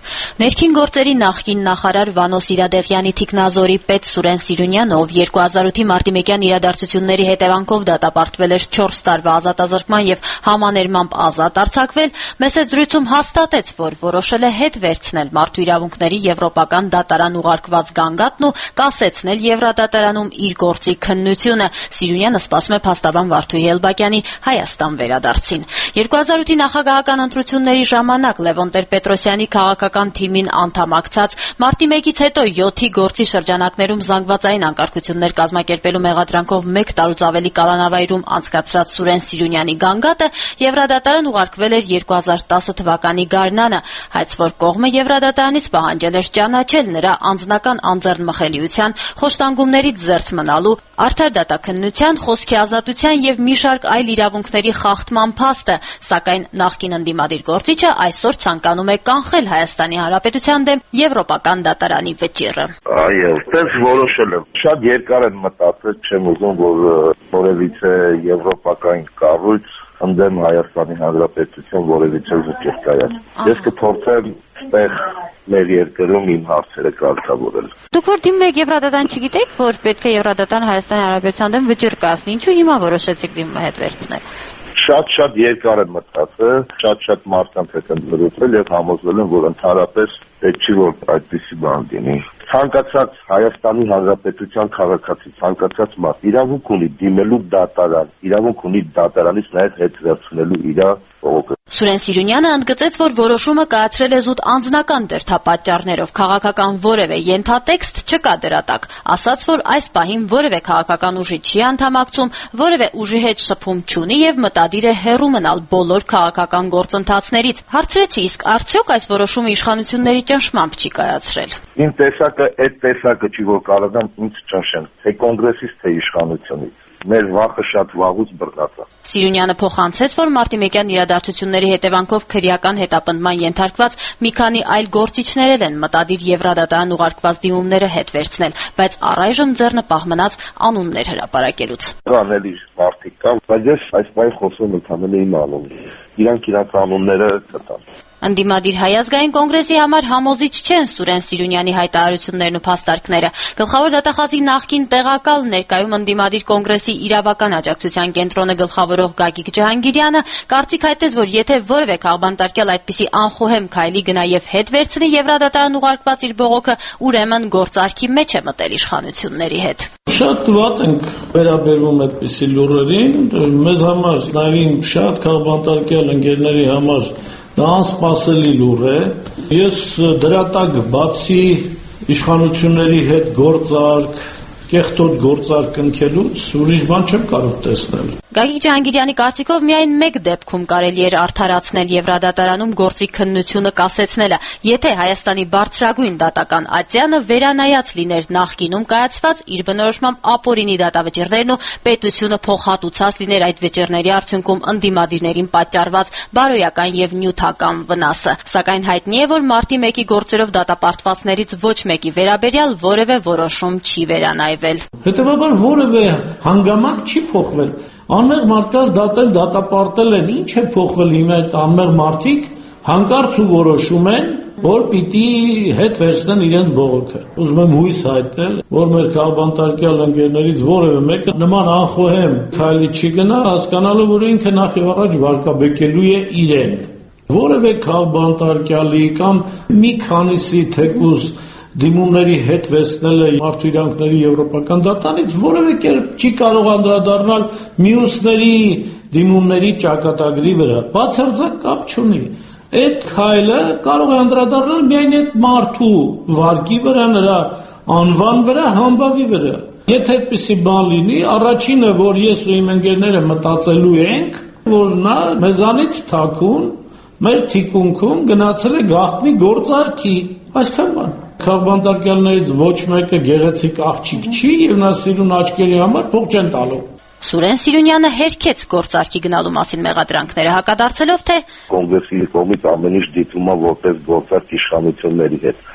Ներքին գործերի նախկին նախարար Վանո Սիրադեղյանի թիկնազորի պետ Սուրեն Սիրունյանը, ով երկու հազար ութի մարտիմեկյան իրադարձությունների հետևանքով դատապարտվել էր չորս տարվա ազատազրկման եւ համաներմամբ ազատ արձակվել, մեծ զրույցում հաստատեց, որ որոշել է հետ վերցնել մարդու իրավունքների եվրոպական դատարան ուղարկված գանգատն ու կասեցնել Եվրադատարանում իր գործի քննությունը։ Սիրունյանը սպասում է փաստաբան Վարդուհի Էլբակյանի Հայաստան վերադարձին։ երկու հազար ութի նախագահական ընտրությունների ժամանակ Լևոն Տեր-Պետրոսյանի քաղաքական թիմին անդամակցած, մարտի մեկից հետո յոթի գործի շրջանակներում զանգվածային անկարգություններ կազմակերպելու մեղադրանքով մեկ տարուց ավելի կալանավայրում անցկացրած Սուրեն Սիրունյանի գանգատը Եվրադատարան ուղարկվել էր երկու հազար տասը թվականի գարնանը, հայցվոր կողմը Եվրադատարանից պահանջել էր ճանաչել նրա անձնական անձեռնմխելիության, խոշտանգումներից զերծ մնալու, արդար դատաքննության, խոսքի ազատության եւ մի շարք այլ իրավունքների խախտման փաստը, սակայն նախկին ընդդիմադիր գործիչը այսօր ցանկանում է կանխել Հայաստանի Հանրապետության դեմ Եվրոպական դատարանի վճիռը։ Այո, այդպես որոշել եմ։ Շատ երկար եմ մտածել, չեմ ուզում, որ որևիցե եվրոպական կառույց ընդդեմ Հայաստանի Հանրապետության որևիցե վճիռ կայացնի։ Ես կփորձեմ այդտեղ մեր երկրում իմ հարցերը կարգավորել։ Դուք որ դիմում եք Եվրադատարան, չգիտեք, որ պետք է Եվրադատարան Հայաստանի Հանրապետության դեմ վճիռ կայացնի, ինչու հիմա որոշեցիք դիմումը հետ վերցնել։ Շատ-շատ երկար եմ մտածել, շատ-շատ մարդկանց հետ եմ զրուցել եւ համոզվել եմ, որ ընդհանրապես պետք չի որ այդպիսի բան լինի։ Ցանկացած Հայաստանի Հանրապետության քաղաքացի, ցանկացած մարդ իրավունք ունի դիմելու դատարան, իրավունք ունի դատարանից նաեւ հետ վերցնելու իր ողոքը։ Սուրեն Սիրունյանը ընդգծեց, որ որոշումը կայացրել է զուտ անձնական դերթապատճառներով, քաղաքական որևէ ենթատեքստ չկա դրա տակ, ասաց, որ այս պահին որևէ քաղաքական ուժի չի անդամակցում, որևէ ուժի հետ շփում չունի եւ մտադիր է հեռու մնալ բոլոր քաղաքական գործընթացներից։ Հարցրեցի, իսկ արդյոք այս որոշումը իշխանությունների ճնշմամբ չի կայացրել։ Իմ տեսակը այդ տեսակը չի, որ կարող եմ ինձ ճնշեն, թե կոնգրեսից, թե իշխանությունից։ Մեր վախը շատ վաղուց բռնած է։ Սիրունյանը փոխանցեց, որ մարտիմեկյան իրադարձությունների հետևանքով քրեական հետապնդման ենթարկված մի քանի այլ գործիչներ են մտադիր Եվրադատարան ուղարկված դիմումները հետ վերցնել, բայց առայժմ ձեռնպահ մնաց անուններ հրապարակելուց։ Անելի մարդիկ կան, բայց ես այս բանի խոսում ընդհանրապես իմ անունն։ Իրանք իրանք անունները կտան։ Ընդդիմադիր Հայ ազգային կոնգրեսի համար համոզիչ չեն Սուրեն Սիրունյանի հայտարարություններն ու փաստարկները։ Գլխավոր դատախազի նախկին տեղակալ ներկայում ընդդիմադիր կոնգրեսի իրավական աջակցության կենտրոնը գլխավորող Գագիկ Ջահանգիրյանը կարծիք հայտնեց, որ եթե որևէ քաղբանտարկյալ այդպիսի անխոհեմ քայլի գնա եւ հետ վերցնի Եվրադատարան ուղարկված իր բողոքը, ուրեմն գործարքի մեջ է մտել իշխանությունների հետ։ Շատ վատ ենք վերաբերվում այդպիսի լուրերին, մեզ համար նավին շատ քաղբանտարկյալ ընկերների համար դա անսպասելի լուր է։ Ես դրա տակ բացի իշխանությունների հետ գործարք, կեղտոտ գործարք կնքելուց ուրիշ բան չեմ կարող տեսնել։ Գագիկ Ջահանգիրյանի կարծիքով միայն մեկ դեպքում կարելի էր արդարացնել Եվրադատարանում գործի քննությունը կասեցնելը, եթե Հայաստանի բարձրագույն դատական ատյանը վերանայած լիներ նախկինում կայացված իր բնորոշմամբ ապօրինի դատավճիռներն ու պետությունը փոխհատուցած լիներ այդ վճիռների արդյունքում ընդդիմադիրներին պատճառված բարոյական եւ նյութական վնասը։ Սակայն հայտնի է, որ մարտի մեկի գործերով դատապարտվածներից ոչ մեկի վերաբերյալ որևէ որոշում չի վերանայվել։ Հետևաբար որևէ հանգամանք չի փոխվել։ Անմեղ մարդկանց դատել, դատապարտել են, ինչ է փոխվել հիմա այդ անմեղ մարդիկ հանկարծ ու որոշում են, որ պիտի հետ վերցնեն իրենց բողոքը։ Ուզում եմ հույս հայտնել, որ մեր քաղբանտարկյալ ընկերներից որևէ մեկը նման անխոհեմ քայլի չի գնա, հասկանալով, որ ինքը նախ եւ առաջ վարկաբեկելու է իրեն։ Որևէ քաղբանտարկյալի կամ մի քանիսի թեկուզ դիմումների հետ վերցնելը մարդու իրավունքների եվրոպական դատարանից որևէ կերպ չի կարող անդրադառնալ մյուսների դիմումների ճակատագրի վրա, բացարձակ կապ չունի։ Այդ քայլը կարող է անդրադառնալ միայն այդ մարդու վարկի վրա, նրա անվան վրա, համբավի վրա։ Եթե այդպիսի բան լինի, առաջինը, որ ես ու իմ ընկերները մտածելու ենք, որ նա մեզանից թաքուն մեր թիկունքում գնացել է գաղտնի գործարքի, այսքան բան։ Քաղբանտարկյալներից ոչ մեկը գեղեցիկ աղջիկ չի եւ նա սիրուն աչքերի համար փող չեն տալու։ Սուրեն Սիրունյանը հերքեց գործարքի գնալու մասին մեղադրանքները, հակադարձելով, թե կոնգրեսի կողմից ամեն ինչ դիտվում է որպես գործարք իշխանությունների հետ։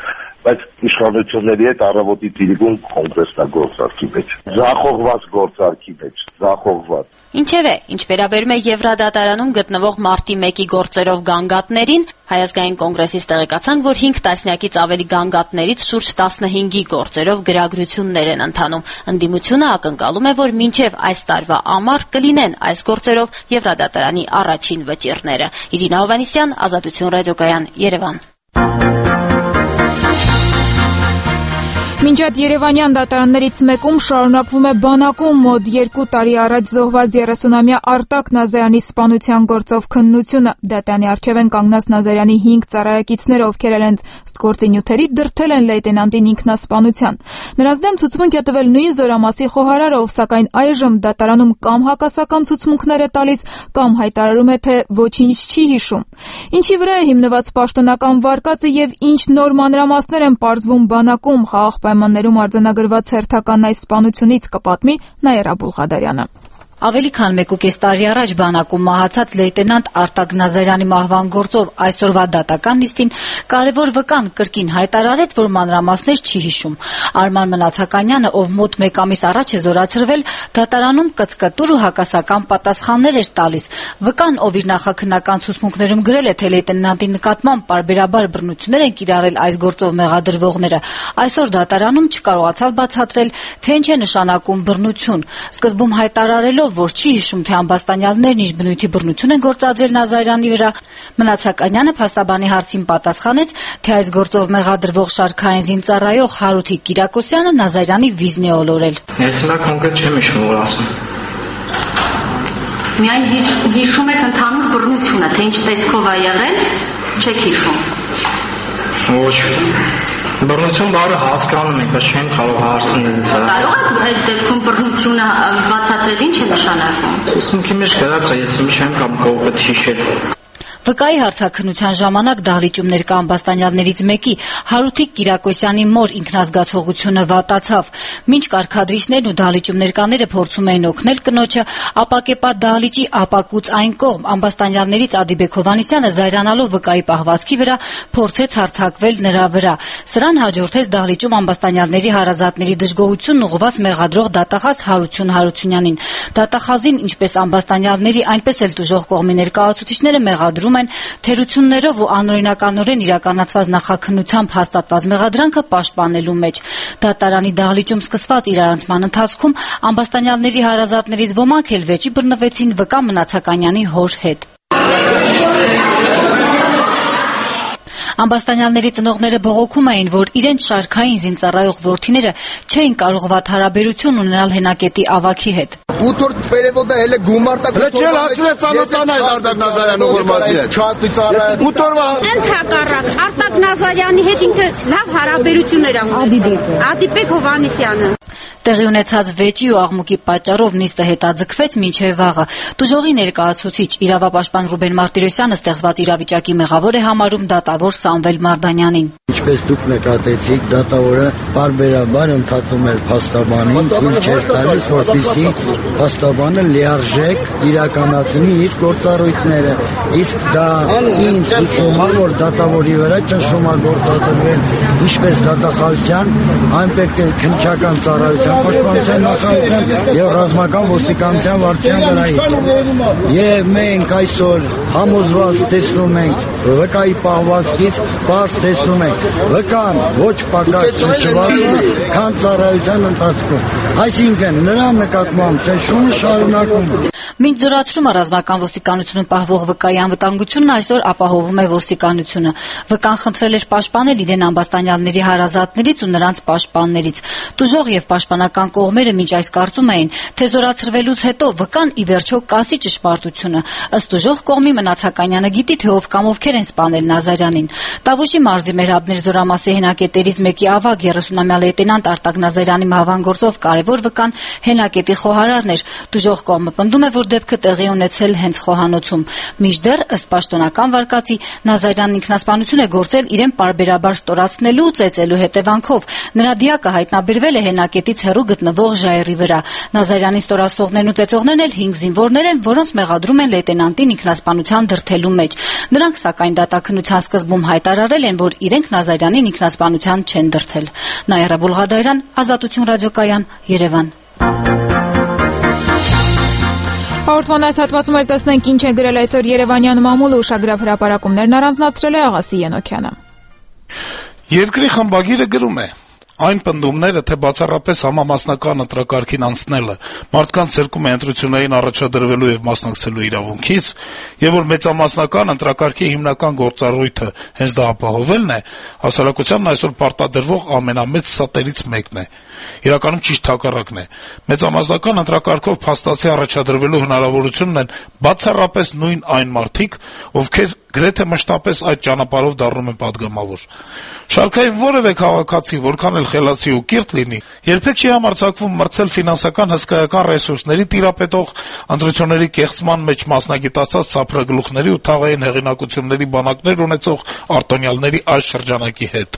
բայց իշխանությունների հետ առավոտի տիրգուն կոնգրեսնա գործարքի մեջ, ձախողված գործարքի մեջ, ձախողված։ Ինչևէ, ինչ վերաբերում է Եվրադատարանում գտնվող մարտի մեկի գործերով գանգատներին, Հայ ազգային կոնգրեսից տեղեկացանք, որ հինգ տասնյակից ավելի գանգատներից շուրջ տասնհինգի գործերով գրագրություններ են ընթանում։ Ընդդիմությունը ակնկալում է, որ մինչև այս տարվա ամառ կլինեն այս գործերով Եվրադատարանի առաջին վճիռները։ Իրինա Հովհաննիսյան, Ազատություն ռադիոկայան, Երևան։ Մինչ այդ երևանյան դատարաններից մեկում շարունակվում է բանակում մոտ երկու տարի առաջ զոհված երեսունամյա Արտակ Նազարյանի սպանության գործով քննությունը։ Դատարանի առջև են կանգնած Նազարյանի հինգ ծառայակիցներ, ովքեր իրենց գործի նյութերի դրդել են լեյտենանտին ինքնասպանության։ Նրանց դեմ ցուցմունք է տվել նույն Զորամասի խոհարարը, ով սակայն այժմ դատարանում կամ հակասական ցուցմունքներ է տալիս, կամ հայտարարում է, թե ոչինչ չի հիշում։ Ինչի վրա է հիմնված պաշտոնական վարկածը եւ ինչ նոր մանրամասներ են պարզվում բանակում խաղաղ պայմաններում արձանագրված հերթական այս սպանությունից, կպատմի Նաիրա Բուլղադարյանը։ Ավելի քան մեկ ու կես տարի առաջ բանակում մահացած լեյտենանտ Արտակ Նազարյանի մահվան գործով այսօրվա դատական նիստին կարևոր վկան կրկին հայտարարեց, որ մանրամասներ չի հիշում։ Արման Մնացականյանը, ով մոտ մեկ ամիս առաջ է զորացրվել, դատարանում կծկտուր ու հակասական պատասխաններ էր տալիս։ Վկան, ով իր նախաքննական ցուցմունքներում գրել է, թե լեյտենանտի նկատմամբ պարբերաբար բռնություններ են կիրառել այս գործով մեղադրվողները, այսօր դատարանում չկարողացավ բացատրել, թե ինչ է նշանակում բռնություն։ Սկզբում հայտարարելով, որ չի հիշում, թե ամբաստանյալներն ինչ բնույթի բռնություն են գործադրել Նազարյանի վրա, Մնացականյանը փաստաբանի հարցին պատասխանեց, թե այս գործով մեղադրվող շարքային զինծառայող Հարութիկ Կիրակոսյանը Նազարյանի վիզն է ոլորել։ Ես հիմա կոնկրետ չեմ հիշում, որ ասում։ Միայն հիշում եք ընդհանուր բռնությունը, թե ինչ տեսքով է եղել, չեք հիշում։ Ոչ։ Բռնություն բառը հասկանում ենք, բայց չեմ կարող հարցնել դրա։ Կարող եք այդ դեպքում բռնությունը բացատրել ինչ է նշանակում։ Ուսմունքի մեջ գրած է, ես չեմ կամ կողպետ հիշել։ Վկայի հարցաքննության ժամանակ դահլիճումներ կա ամբաստանյալներից մեկի Հարութիկ Կիրակոսյանի մոր ինքնազգացողությունը վատացավ։ Մինչ կարգադրիչներն ու դահլիճումներկաները փորձում էին օգնել կնոջը, ապակեպա դահլիճի ապակուց այն կողմ ամբաստանյալներից Ադիբեկ Հովհաննիսյանը զայրանալով վկայի պահվածքի վրա փորձեց հարձակվել նրա վրա։ Սրան հաջորդեց դահլիճում ամբաստանյալների հարազատների դժգոհությունն ուղղված մեղադրող դատախազ Հարություն Հարությունյանին։ Դատախազին, ինչպես ամբաստանյալների, այնպես էլ տուժող կողմի ներկայացուցիչները մեղադրում են թերություններով ու անօրինականորեն իրականացված նախաքննությամբ հաստատված մեղադրանքը պաշտպանելու մեջ։ Դատարանի դահլիճում սկսված իրարանցման ընթացքում ամբաստանյալների հարազատներից ոմանք էլ վեճի բռնվեցին վկա Մնացականյանի հոր հետ։ Ամբաստանյալների ծնողները բողոքում էին, որ իրենց շարքային զինծառայող որդիները չէին կարող վատ հարաբերություն ունենալ հենակետի ավագի հետ։ Ութորդ перевода hele գումարտակ Լեչել հացրեց ծանոթանալ Արտակ Նազարյանը ուրմացի հետ։ Չասնի ծառայ։ Ութորվա Ընդհակառակ Արտակ Նազարյանի հետ ինքը լավ հարաբերություններ ունեցավ։ Ադիբեկ Հովհաննիսյանը Տեղի ունեցած վեճի ու աղմուկի պատճառով նիստը հետաձգվեց մինչև վաղը։ Տուժողի ներկայացուցիչ իրավապաշտպան Ռուբեն Մարտիրոսյանը ստեղծված իրավիճակի մեղավոր է համարում դատավոր Սամվել Մարդանյանին։ Ինչպես դուք նկատեցիք, դատավորը բարբերաբար ընդհատում էր փաստաբանին, թույլ չէր տալիս, որպեսզի փաստաբանը լիարժեք իրականացնի իր գործառույթները։ Իսկ դա ինձ ուսում է, որ դատավորի վրա ճնշում է գործադրվել ինչպես դատախազության, այնպես էլ քննչական ծառայության պաշտպանության նախարարության եւ ռազմական ոստիկանության վարչության վրայի։ Եվ մենք այսօր համոզված տեսնում ենք վկայի պահվածքից, բաց տեսնում ենք վկան ոչ պակաս ճնշված, քան ծառայության ընթացքում։ Այսինքն նրա նկատմամբ ճնշումը շարունակում է։ Մինչ զորացումը ռազմական ոստիկանությունում պահվող վկայի անվտանգությունն այսօր ապահովում է ոստիկանությունը։ Վկան խնդրել էր պաշտպանել իրեն ամբաստանյալների հարազատներից ու նրանց պաշտպաններից։ Տուժող եւ պաշտպանական կողմերը մինչ այս կարծում էին, թե զորացրվելուց հետո վկան ի վերջո կասի ճշմարտությունը։ Ըստ տուժող կողմի Մնացականյանը գիտի, թե ով կամ ովքեր են սպանել Նազարյանին։ Տավուշի մարզի Մերհաբներ Զորամասի հենակետերից մեկի ավագ երեսունամյա լեյտենանտ Արտակ Նազարյանի մահվան գործով կարևոր վկան հենակետի խոհարարն էր։ Տուժող կողմը պնդում է, որ դեպքը տեղի ունեցել հենց խոհանոցում։ Մինչդեռ ըստ պաշտոնական վարկածի Նազարյանն ինքնասպանություն է գործել իրեն պարբերաբար ստորացնելու ու ծեծելու հետևանքով։ Նրա դիակը հայտնաբերվել է հենակետից հեռու գտնվող ժայռի վրա։ Նազարյանի ստորացողներն ու ծեծողներն էլ հինգ զինվորներ են, որոնց մեղադրում են լեյտենանտին ինքնասպանության դրդելու մեջ։ Նրանք սակայն դատաքննության սկզբում հայտարարել են, որ իրենք Նազարյանին ինքնասպանության չեն դրդել։ Նաիրա Բուլղադայրան, Ազատություն ռադիոկայան, Երևան։ Հաղորդման այս հատվածում էլ տեսնենք ինչ է գրել այսօր Երևանյան մամուլը, ուշագրավ հրապարակումներն առանձնացրել է Աղասի Ենոքյանը։ Երկրի խմբագիրը գրում է. Այն պնդումները, թե բացառապես համամասնական ընտրակարգին անցնելը մարդկանց ցերկում է ընտրություններին առաջադրվելու եւ մասնակցելու իրավունքից, եւ որ մեծամասնական ընտրակարգի հիմնական գործառույթը հենց դա ապահովելն է, հասարակությանն այսօր պարտադրվող ամենամեծ սատերից մեկն է։ Իրականում ճիշտ հակառակն է։ Մեծամասնական ընտրակարգով փաստացի առաջադրվելու հնարավորությունն են բացառապես նույն այն մարդիկ, ովքեր գրեթե մշտապես այդ ճանապարհով դառնում են падգամավոր։ Շարքային որևէ քաղաքացի, որքան էլ խելացի ու կիրթ լինի, երբեք չի համարձակվում մրցել ֆինանսական հսկայական ռեսուրսների տիրապետող ընտրությունների կեղծման մեջ մասնագիտացած սափրագլուխների ու թաղային հեղինակությունների բանակներ ունեցող արտոնյալների այս շրջանակի հետ։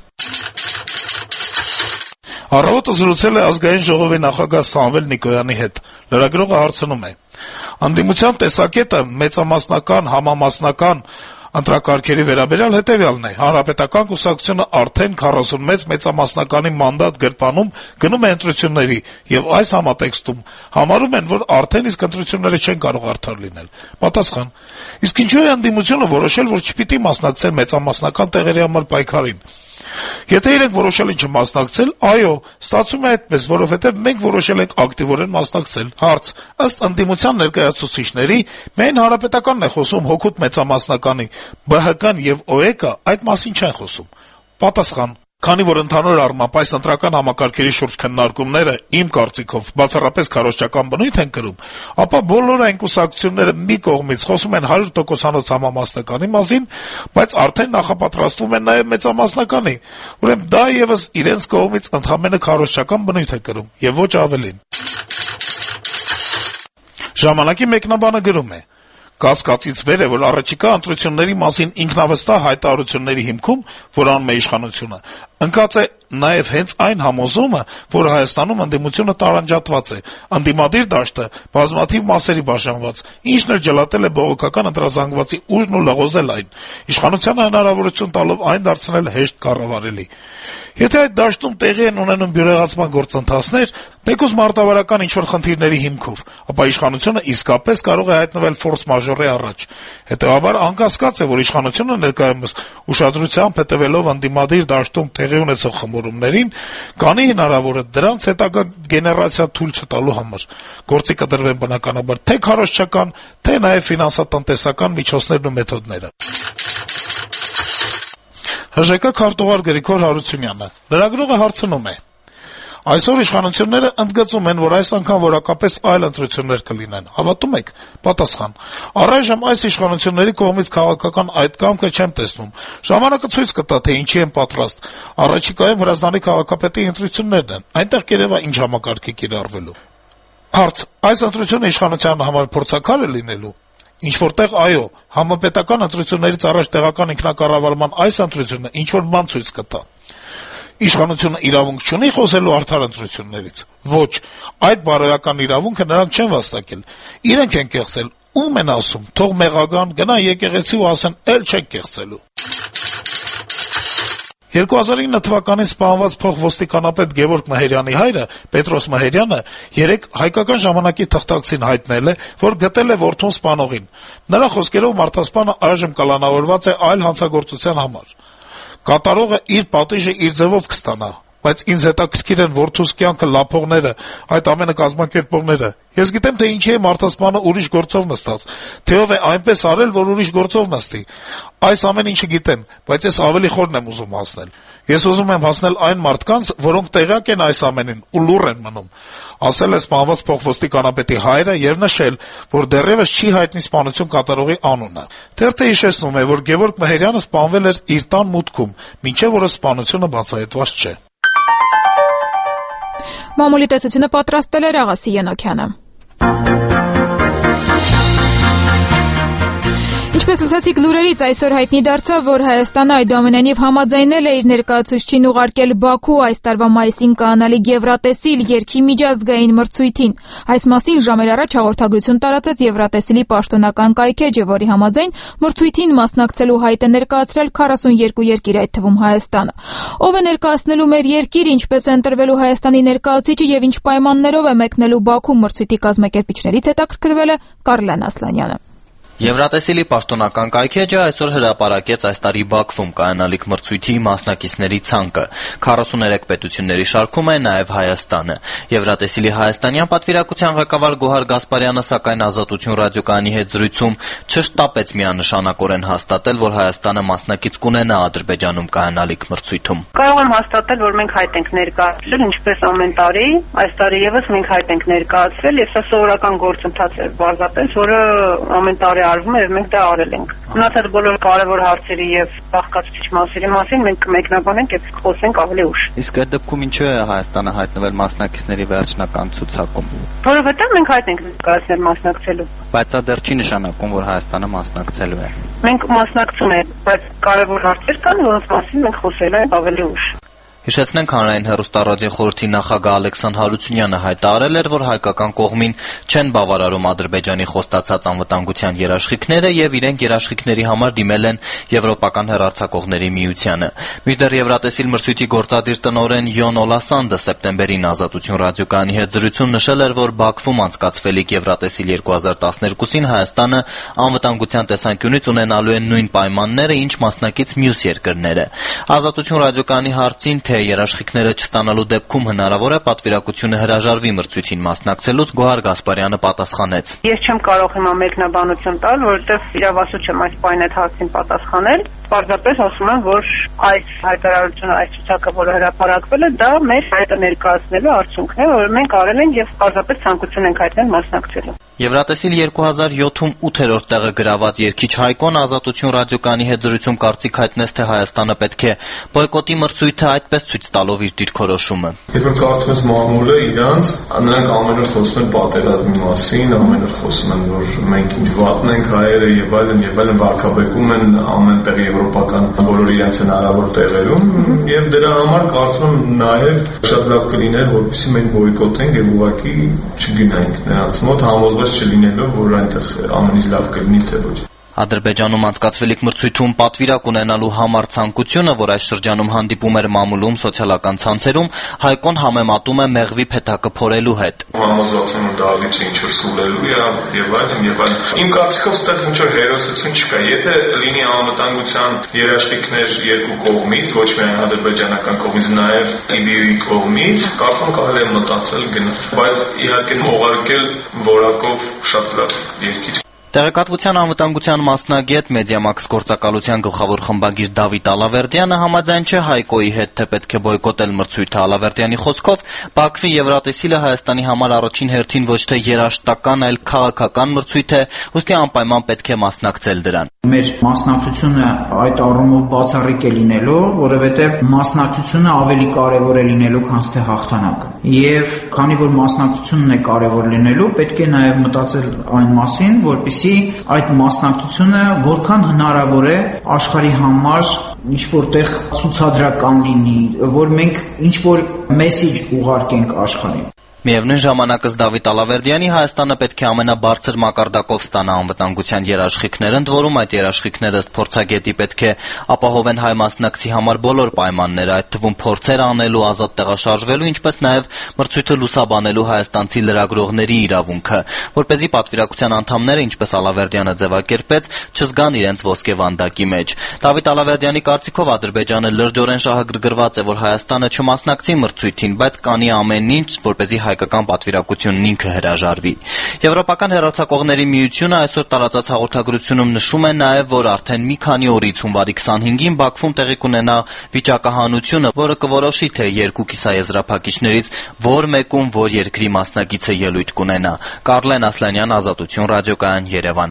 Առավոտը զրուցել է ազգային ժողովի նախագահ Սամվել Նիկոյանի հետ։ Լրագրողը հարցնում է. «Անդիմության տեսակետը մեծամասնական, համամասնական ընտրակարգերի վերաբերյալ հետեւյալն է. Հանրապետական կուսակցությունը արդեն քառասունմեծ մեծամասնականի մանդատ գրպանում գնում է ընտրությունների եւ այս համատեքստում համարում են, որ արդեն իսկ ընտրությունները չեն կարող արդար լինել»։ Պատասխան. «Իսկ ինչու է անդիմությունը որոշել, որ չպիտի մասնակցել մեծամասնական տեղերի համար պայքարին։ Եթե իրենք որոշել են չմասնակցել, այո, ստացվում է այդպես, որովհետեւ մենք որոշել ենք ակտիվորեն մասնակցել»։ Հարց. ըստ ընդդիմության ներկայացուցիչների, միայն հանրապետականն է խոսում հօգուտ մեծամասնականի, Բ Հ Կն եւ Օ E K-ը այդ մասին չեն խոսում։ Պատասխան. Քանի որ ընդհանուր առմամբ այս ընտրական համակարգերի շուրջ քննարկումները, իմ կարծիքով, բացառապես քարոզչական բնույթ են կրում, ապա բոլոր այն կուսակցությունները մի կողմից խոսում են հարյուր տոկոսանոց համամասնականի մասին, բայց արդեն նախապատրաստվում են նաեւ մեծամասնականի։ Ուրեմն դա եւս իրենց կողմից ընդհանրապես քարոզչական բնույթ է կրում եւ ոչ ավելին։ Ժամանակի մեկնաբանը գրում է. Կասկածից վեր է, որ առաջիկա ընտրությունների մասին ինքնավստահ հայտարարությունների հիմքում, որ անում է իշխանությունը, ընկած է նաեւ հենց այն համոզումը, որ Հայաստանում ընդդիմությունը տարանջատված է, ընդդիմադիր դաշտը բազմաթիվ մասերի բաժանված, ինչն էլ ջլատել է բողոքական ընտրազանգվածի ուժն ու լղոզել այն, իշխանությանը հնարավորություն տալով այն դարձնել հեշտ կառավարելի։ Եթե այդ դաշտում տեղի են ունենում բյուրեղացման գործընթացներ, թեկուզ մարտավարական ինչ-որ խնդիրների հիմքով, ապա իշխանությունը իսկապես կարող է հայտնվել ֆորս մաժորի առաջ։ Հետեւաբար անկասկած է, որ իշխանությունը ներկայումս ուշադրությամբ հետևելով ընդդիմադիր դաշտում տեղի ունեցող խմորումներին, կանի հնարավորը դրանց հետագա գեներացիա թույլ չտալու համար։ Գործի կդրվեն բնականաբար թե քարոզչական, թե նաեւ ֆինանսատնտեսական միջոցներն ու մեթոդները։ Հ Ժ K քարտուղար Գրիգոր Հարությունյանը լրագրողը հարցնում է. Այսօր իշխանությունները ընդգծում են, որ այս անգամ որակապես այլ ընտրություններ կլինեն։ Հավատո՞ւմ եք։ Պատասխան. Առայժմ այս իշխանությունների կողմից քաղաքական այդ կամքը չեմ տեսնում։ Ժամանակը ցույց կտա, թե ինչի են պատրաստ։ Առաջիկայում Հրազդանի քաղաքապետի ընտրություններն են։ Այնտեղ կերևա ինչ համակարգ է կիրառվելու։ Հարց. այս ընտրությունը իշխանության համար փորձաքար է լինելու։ Ինչ որտեղ այո, համապետական ընտրություններից առաջ տեղական ինքնակառավարման այս ընտրությունը ինչ որ բան ցույց կտա։ Իշխանությունը իրավունք չունի խոսելու արդար ընտրություններից։ Ոչ, այդ բարոյական իրավունքը նրանք չեն վաստակել։ Իրենք են կեղծել։ Ում են ասում, թող մեղական գնա եկեղեցի ու ասեն, էլ չեք կեղծելու։ երկու հազար ինը թվականին սպանված փոխոստիկանապետ Գևորգ Մհերյանի հայրը Պետրոս Մհերյանը երեկ հայկական ժամանակի թղթակցին հայտնել է, որ գտել է որդուն սպանողին։ Նրա խոսքերով մարդասպանը այժմ կալանավորված է այլ հանցագործության համար։ Կատարողը իր պատիժը իր ձևով կստանա, բայց ինձ հետաքրքիր են որդուս կյանքը լափողները, այդ ամենը կազմակերպողները։ Ես գիտեմ, թե ինչի է մարդասպանը ուրիշ գործով նստած, թե ով է այնպես արել, որ ուրիշ գործով նստի։ Այս ամեն ինչը գիտեմ, բայց ես ավելի խորն եմ ուզում հասնել։ Ես ուզում եմ հասնել այն մարդկանց, որոնք տեղյակ են այս ամենին ու լուռ են մնում, ասել է սպանված փոխոստիկանապետի հայրը եւ նշել, որ դեռեւս չի հայտնի սպանություն կատարողի անունը։ Թերթը հիշեցնում է, որ Գևորգ Մհերյանը սպանվել էր իր տան մուտքում, մինչեւ որը սպանությունը բացահայտված չէ։ Մամուլի տեսությունը պատրաստել էր Աղասի Ենոքյանը։ Ինչպես լսեցիք լուրերից, այսօր հայտնի դարձավ, որ Հայաստանը այդուամենայնիվ համաձայնել է իր ներկայացուցչին ուղարկել Բաքու այս տարվա մայիսին կայանալիք Եվրատեսիլ երգի միջազգային մրցույթին։ Այս մասին ժամեր առաջ հաղորդագրություն տարածեց Եվրատեսիլի պաշտոնական կայքէջը, որի համաձայն մրցույթին մասնակցելու հայտ է ներկայացրել քառասունյոթ երկիր, այդ թվում Հայաստանը։ Ով է ներկայացնելու մեր երկիր, ինչպես է ընտրվելու Հայաստանի ներկայացուցիչը եւ ինչ պայմաններով է մեկնելու Բաքու մրցույթի կազմակերպիչներից հետաքրքրվել է Կարլեն Ասլանյանը։ Եվրատեսիլի պաշտոնական կայքէջը այսօր հրապարակեց այս տարի Բաքվում կայանալիք մրցույթի մասնակիցների ցանկը։ քառասուներեք պետությունների շարքում է նաև Հայաստանը։ Եվրատեսիլի հայաստանյան պատվիրակության ղեկավար Գոհար Գասպարյանը սակայն Ազատություն ռադիոկայանի հետ զրույցում չշտապեց միանշանակորեն հաստատել, որ Հայաստանը մասնակից կունենա Ադրբեջանում կայանալիք մրցույթում։ Կարող եմ հաստատել, որ մենք հայտ ենք ներկայացրել, ինչպես ամեն տարի, այս տարի եւս մենք հայտ ենք ներկայացրել, եւ սա սովորական գործընթաց է բազատես, որը ամեն տարի արվում է եւ մենք դա արել ենք։ Մնացած բոլոր կարևոր հարցերի եւ բաղկացուցիչ մասերի մասին մենք կմեկնաբանենք եւ խոսենք ավելի ուշ։ Իսկ այդ դեպքում ինչու է Հայաստանը հայտնվել մասնակիցների վերջնական ցուցակում։ Որովհետեւ մենք հայտ ենք ներկայացնել մասնակցելու։ Բայց դա դեռ չի նշանակում, որ Հայաստանը մասնակցելու է։ Մենք մասնակցում ենք, բայց կարևոր հարցեր կան, որոնց մասին մենք խոսել ենք ավելի ուշ։ Հիշեցնենք, հանրային հեռուստառադիոխորհրդի նախագահ Ալեքսան Հարությունյանը հայտարարել էր, որ հայկական կողմին չեն բավարարում Ադրբեջանի խոստացած անվտանգության երաշխիքները եւ իրենք երաշխիքների համար դիմել են Եվրոպական հեռարձակողների միությանը։ Մինչդեռ Եվրատեսիլ մրցույթի գործադիր տնօրեն Յոն Օլասանդը սեպտեմբերին Ազատություն ռադիոկայանի հետ զրույցում նշել էր, որ Բաքվում անցկացվելիք Եվրատեսիլ երկու հազար տասներկուսին Հայաստանը անվտանգության տեսանկյունից ունենալու է նույն պայմանները, ինչ մասնակից մյուս երկրները։ Ազատություն ռադիոկայանի հարցին թե երաշխիքները չստանալու դեպքում հնարավոր է պատվիրակությունը հրաժարվի մրցույթին մասնակցելուց, Գոհար Գասպարյանը պատասխանեց. Ես չեմ կարող հիմա մեկնաբանություն տալ, որովհետև իրավասու չեմ այս պայն այդ հարցին պատասխանել։ Պարզապես ասում եմ, որ այս հայտարարությունը, այս ցուցակը, որը հրապարակվել է, դա մեր հայտը ներկայացնելու արդյունքն է, որը մենք արել ենք եւ պարզապես ցանկություն ենք հայտնել մասնակցելու։ Եվրատեսիլ երկու հազար յոթում ութերորդ տեղը գրաված երգիչ Հայկոն Ազատություն ռադիոկայանի հետ զրույցում կարծիք հայտնեց, թե Հայաստանը պետք է բոյկոտի մրցույթը, այդպես ցույց տալով իր դիրքորոշումը։ Երբ կարդում ես մամուլը իրանց, նրանք ամեն օր խոսում են պատերազմի մասին, ամեն օր խոսում են, որ մենք ինչ վատն ենք հայերը եւ այլն եւ այլն, վարկաբեկում են ամենտեղ եվրոպական բոլոր իրենց հնարավոր տեղերում, եւ դրա համար կարծում եմ նաեւ շատ լավ կլիներ, որպեսզի մենք բոյկոտենք եւ ուղղակի չգնայինք նրանց մոտ համոզված չլինելով, որ այնտեղ ամենից լավ կլինի թե ոչ։ Ադրբեջանում անցկացվելիք մրցույթում պատվիրակ ունենալու համար ցանկությունը, որ այս շրջանում հանդիպում էր մամուլում, սոցիալական ցանցերում, Հայկոն համեմատում է մեղվի փեթակը փորելու հետ։ Համոզված եմ, դա ալիչը ինչ որ սուլելու է եւ այլն եւ այլն։ Իմ կարծիքով ստեղ ինչ որ հերոսություն չկա։ Եթե լինի անվտանգության երաշխիքներ երկու կողմից, ոչ միայն ադրբեջանական կողմից, նաեւ Լիբիայի կողմից, կարծում կարելի է մտածել գնալ։ Բայց իհարկե ուղարկել որակով շատ լավ երկիր։ Տեղեկատվության անվտանգության մասնագետ Մեդիամաքս գործակալության գլխավոր խմբագիր Դավիթ Ալավերդյանը համաձայն չէ Հայկոյի հետ, թե պետք է բոյկոտել մրցույթը։ Ալավերդյանի խոսքով Բաքվի Եվրատեսիլը Հայաստանի համար առաջին հերթին ոչ թե երաժշտական, այլ քաղաքական մրցույթ է, ուստի անպայման պետք է մասնակցել դրան։ Մեր մասնակցությունը այդ առումով բացառիկ է լինելու, որովհետև մասնակցությունը ավելի կարևոր է լինելու, քան թե հաղթանակը։ Եվ քանի որ մասնակցությունն է կարևոր լինելու, պետք է նաև մտածել այն մասին, որպեսզի այդ մասնակցությունը որքան հնարավոր է աշխարհի համար ինչ որտեղ ցուցադրական լինի, որ մենք ինչ որ մեսեջ ուղարկենք աշխարհին։ Միևնույն ժամանակ ըստ Դավիթ Ալավերդյանի Հայաստանը պետք է ամենաբարձր մակարդակով ստանա անվտանգության երաշխիքներ, ընդ որում այդ երաշխիքները ըստ փորձագետի պետք է ապահովեն հայ մասնակցի համար բոլոր պայմանները, այդ թվում փորձեր անելու, ազատ տեղաշարժվելու, ինչպես նաև մրցույթը լուսաբանելու հայաստանցի լրագրողների իրավունքը, որպեսզի պատվիրակության անդամները, ինչպես Ալավերդյանը ձևակերպեց, չզգան իրենց ոսկե վանդակի մեջ։ Դավիթ Ալավերդյանի կարծիքով Ադրբեջանը լրջորեն շահագրգռված է, որ Հայաստանը չմասնակցի մրցույթին, բայց կանի ամեն ինչ, որպեսզի հայկական պատվիրակությունն ինքը հրաժարվի։ Եվրոպական հեռարձակողների միությունը այսօր տարածած հաղորդագրությունում նշում է նաև, որ արդեն մի քանի օրից հունվարի քսանհինգին Բաքվում տեղի կունենա վիճակահանությունը, որը կորոշի, թե երկու կիսաեզրափակիչներից որ մեկում որ երկրի մասնակիցը ելույթ կունենա։ Կարլեն Ասլանյան, Ազատություն ռադիոկայան, Երևան։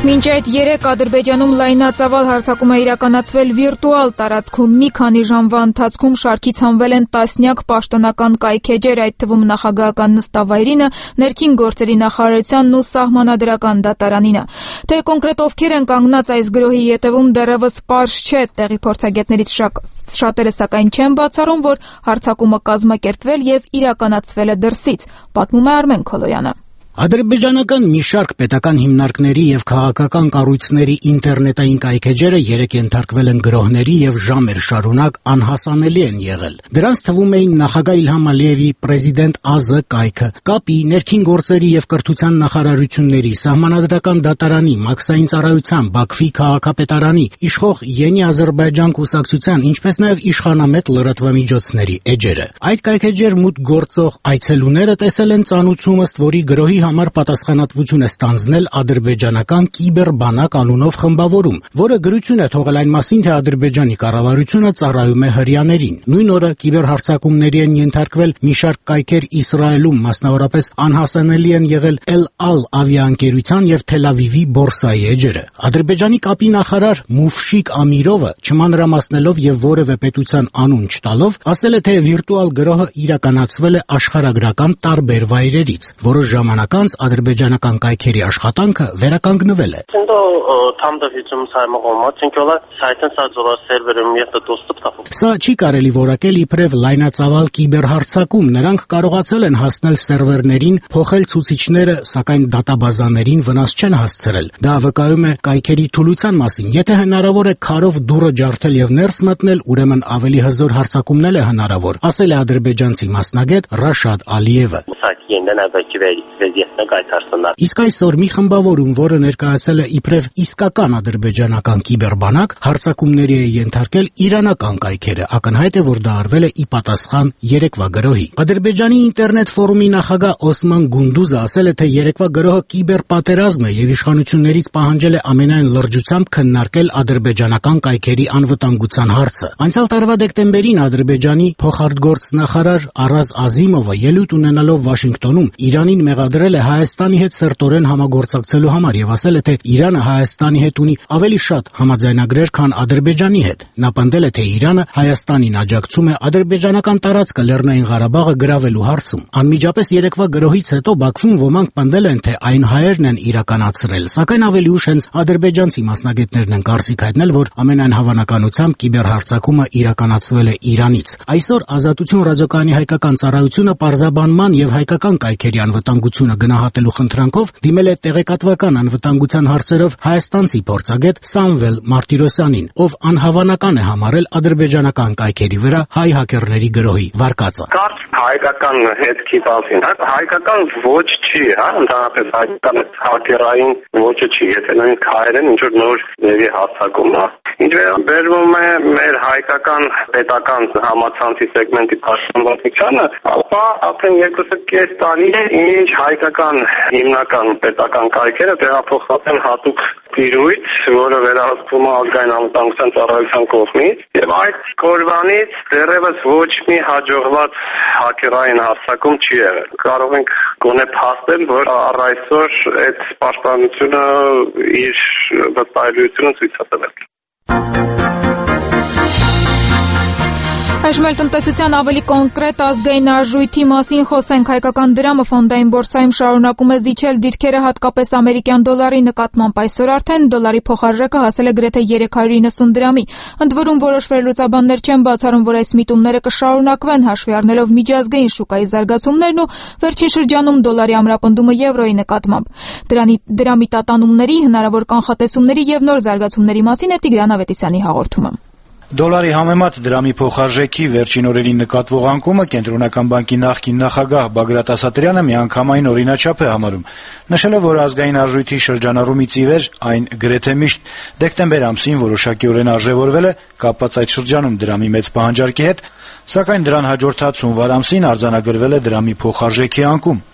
Մինչ այդ երեկ Ադրբեջանում լայնածավալ հարձակում է իրականացվել վիրտուալ տարածքում։ Մի քանի ժամվա ընթացքում շարքից հանվել են տասնյակ պաշտոնական կայքէջեր, այդ թվում նախագահական նստավայրինը, ներքին գործերի նախարարությանն ու սահմանադրական դատարանինը։ Թե կոնկրետ ովքեր են կանգնած այս գրոհի ետևում դեռևս պարզ չէ, տեղի փորձագետներից շատերը սակայն չեն բացառում, որ հարձակումը կազմակերպվել եւ իրականացվել է դրսից, պատմում է Արմեն Քոլոյանը։ Ադրբեջանական մի շարք պետական հիմնարկների եւ քաղաքական կառույցների ինտերնետային կայքէջերը երեկ ենթարկվել են գրոհների եւ ժամեր շարունակ անհասանելի են եղել։ Դրանց թվում էին նախագահ Իլհամ Ալիևի պրեզիդենտ ԱԶ կայքը, կապի, ներքին գործերի եւ կրթության նախարարությունների, սահմանադրական դատարանի, մաքսային ծառայության, Բաքվի քաղաքապետարանի, իշխող Յենի Ադրբեջան կուսակցության, ինչպես նաեւ իշխանամետ լրատվամիջոցների էջերը։ Այդ կայքէջեր մուտք գործող այցելուները տեսել են ծանուցում, ըստ որի գրոհի համար պատասխանատվություն է ստանձնել ադրբեջանական կիբերբանակ անունով խմբավորում, որը գրություն է թողել այն մասին, թե Ադրբեջանի կառավարությունը ծառայում է հրեաներին։ Նույն օրը կիբերհարձակումների են ենթարկվել մի շարք կայքեր Իսրայելում, մասնավորապես անհասանելի են եղել Էլ Ալ ավիաընկերության եւ Թել Ավիվի բորսայի էջերը։ Ադրբեջանի կապի նախարար Մուֆշիկ Ամիրովը, չմանրամասնելով եւ որևէ պետության անուն չտալով, ասել է, թե վիրտուալ գրոհը իրականացվել է աշխարհագրական տարբեր վայրերից, որոշ ժամանակ անց ադրբեջանական կայքերի աշխատանքը վերականգնվել է։ Սա չի կարելի որակել իբրև լայնածավալ կիբերհարձակում, նրանք կարողացել են հասնել սերվերներին, փոխել ցուցիչները, սակայն դատաբազաներին վնաս չեն հասցրել։ Դա վկայում է կայքերի թուլության մասին։ Եթե հնարավոր է քարով դուռը ջարդել եւ ներս մտնել, ուրեմն ավելի հզոր հարձակումներ է հնարավոր, ասել է ադրբեջանցի մասնագետ Ռաշադ Ալիևը։ Իսկ այսօր մի խմբավորում, որը ներկայացել է իբրև իսկական ադրբեջանական կիբերբանակ, հարձակումների է ենթարկել իրանական կայքերը, ակնհայտ է, որ դա արվել է ի պատասխան երեկվա գրոհի։ Ադրբեջանի ինտերնետ ֆորումի նախագահ Օսման Գունդուզը ասել է, թե երեկվա գրոհը կիբերպատերազմ է եւ իշխանություններից պահանջել է ամենայն լրջությամբ քննարկել ադրբեջանական կայքերի անվտանգության հարցը։ Անցյալ տարվա դեկտեմբերին Ադրբեջանի փոխարտգործնախարար Արազ Ազիմովը ելույթ ունենալով Վաշինգտոնում Իրանին մեղադրել է Հայաստանի հետ սերտորեն համագործակցելու համար եւ ասել է, թե Իրանը Հայաստանի հետ ունի ավելի շատ համաձայնագրեր, քան Ադրբեջանի հետ։ Նա պնդել է, թե Իրանը Հայաստանին աջակցում է ադրբեջանական տարածքը Լեռնային Ղարաբաղը գրավելու հարցում։ Անմիջապես երեկվա գրոհից հետո Բաքվում ոմանք պնդել են, թե այն հայերն են իրականացրել, սակայն ավելի ուշ հենց ադրբեջանցի մասնագետներն են կարծիք հայտնել, որ ամենայն հավանականությամբ կիբերհարձակումը իրականացվել է Իրանից։ Այսօր Ազատություն ռադիոկայանի հայկական ծառայությունը պարզաբանման եւ հայկական կայքերի անվտանգությունը գնահատելու խնդրանքով դիմել է տեղեկատվական անվտանգության հարցերով հայաստանցի փորձագետ Սամվել Մարտիրոսյանին, ով անհավանական է համարել ադրբեջանական կայքերի վրա հայ հակերների գրոհի վարկածը։ Կարճ հայկական հետքի մասին, հա, հայկական ոչ չի, հա, ընդհանրապես հայկական հակերային ոչը չի, եթե նույնիսկ հայերեն ինչ որ նոր ձևի հարձակում, հա։ Ինչ վերաբերում է մեր հայկական պետական համացանցի սեգմենտի պաշտպանվածությանը, ապա արդեն երկուսը կես տարի է, ինչ հայկական հիմնական պետական կայքերը տեղափոխված են հատուկ տիրույթ, որը վերահսկվում է ազգային անվտանգության ծառայության կողմից, եւ այդ կորբանից դեռևս ոչ մի հաջողված հակերային հարձակում չի եղել։ Կարող ենք գոնե փաստել, որ առ այսօր այդ պաշտպանությունը իր վստահելիությունը ցույց է տվել։ Այժմ տնտեսության ավելի կոնկրետ ազգային արժույթի մասին խոսենք։ Հայկական դրամը ֆոնդային բորսայում շարունակում է զիջել դիրքերը, հատկապես ամերիկյան դոլարի նկատմամբ։ Այսօր արդեն դոլարի փոխարժեքը հասել է գրեթե երեք հարյուր իննսուն դրամի։ Ընդ որում որոշ վերլուծաբաններ չեն բացառում, որ այս միտումները կշարունակվեն, հաշվի առնելով միջազգային շուկայի զարգացումներն ու վերջին շրջանում դոլարի ամրապնդումը եվրոյի նկատմամբ։ Դրանի դրամի տատանումների, հնարավոր կանխատեսումների եւ նոր զարգացումների մասին է Տիգրան Ավետիսյանի հաղորդումը։ Դոլարի համեմատ դրամի փոխարժեքի վերջին օրերին նկատվող անկումը կենտրոնական բանկի նախկին նախագահ Բագրատ Ասատրյանը միանգամայն օրինաչափ է համարում, նշելով, որ ազգային արժույթի շրջանառումից ի վեր այն գրեթե միշտ դեկտեմբեր ամսին որոշակիորեն արժեվորվել է կապված այդ շրջանում դրամի մեծ պահանջարկի հետ, սակայն դրան հաջորդած հունվար ամսին արձանագրվել է դրամի փոխարժեքի անկում։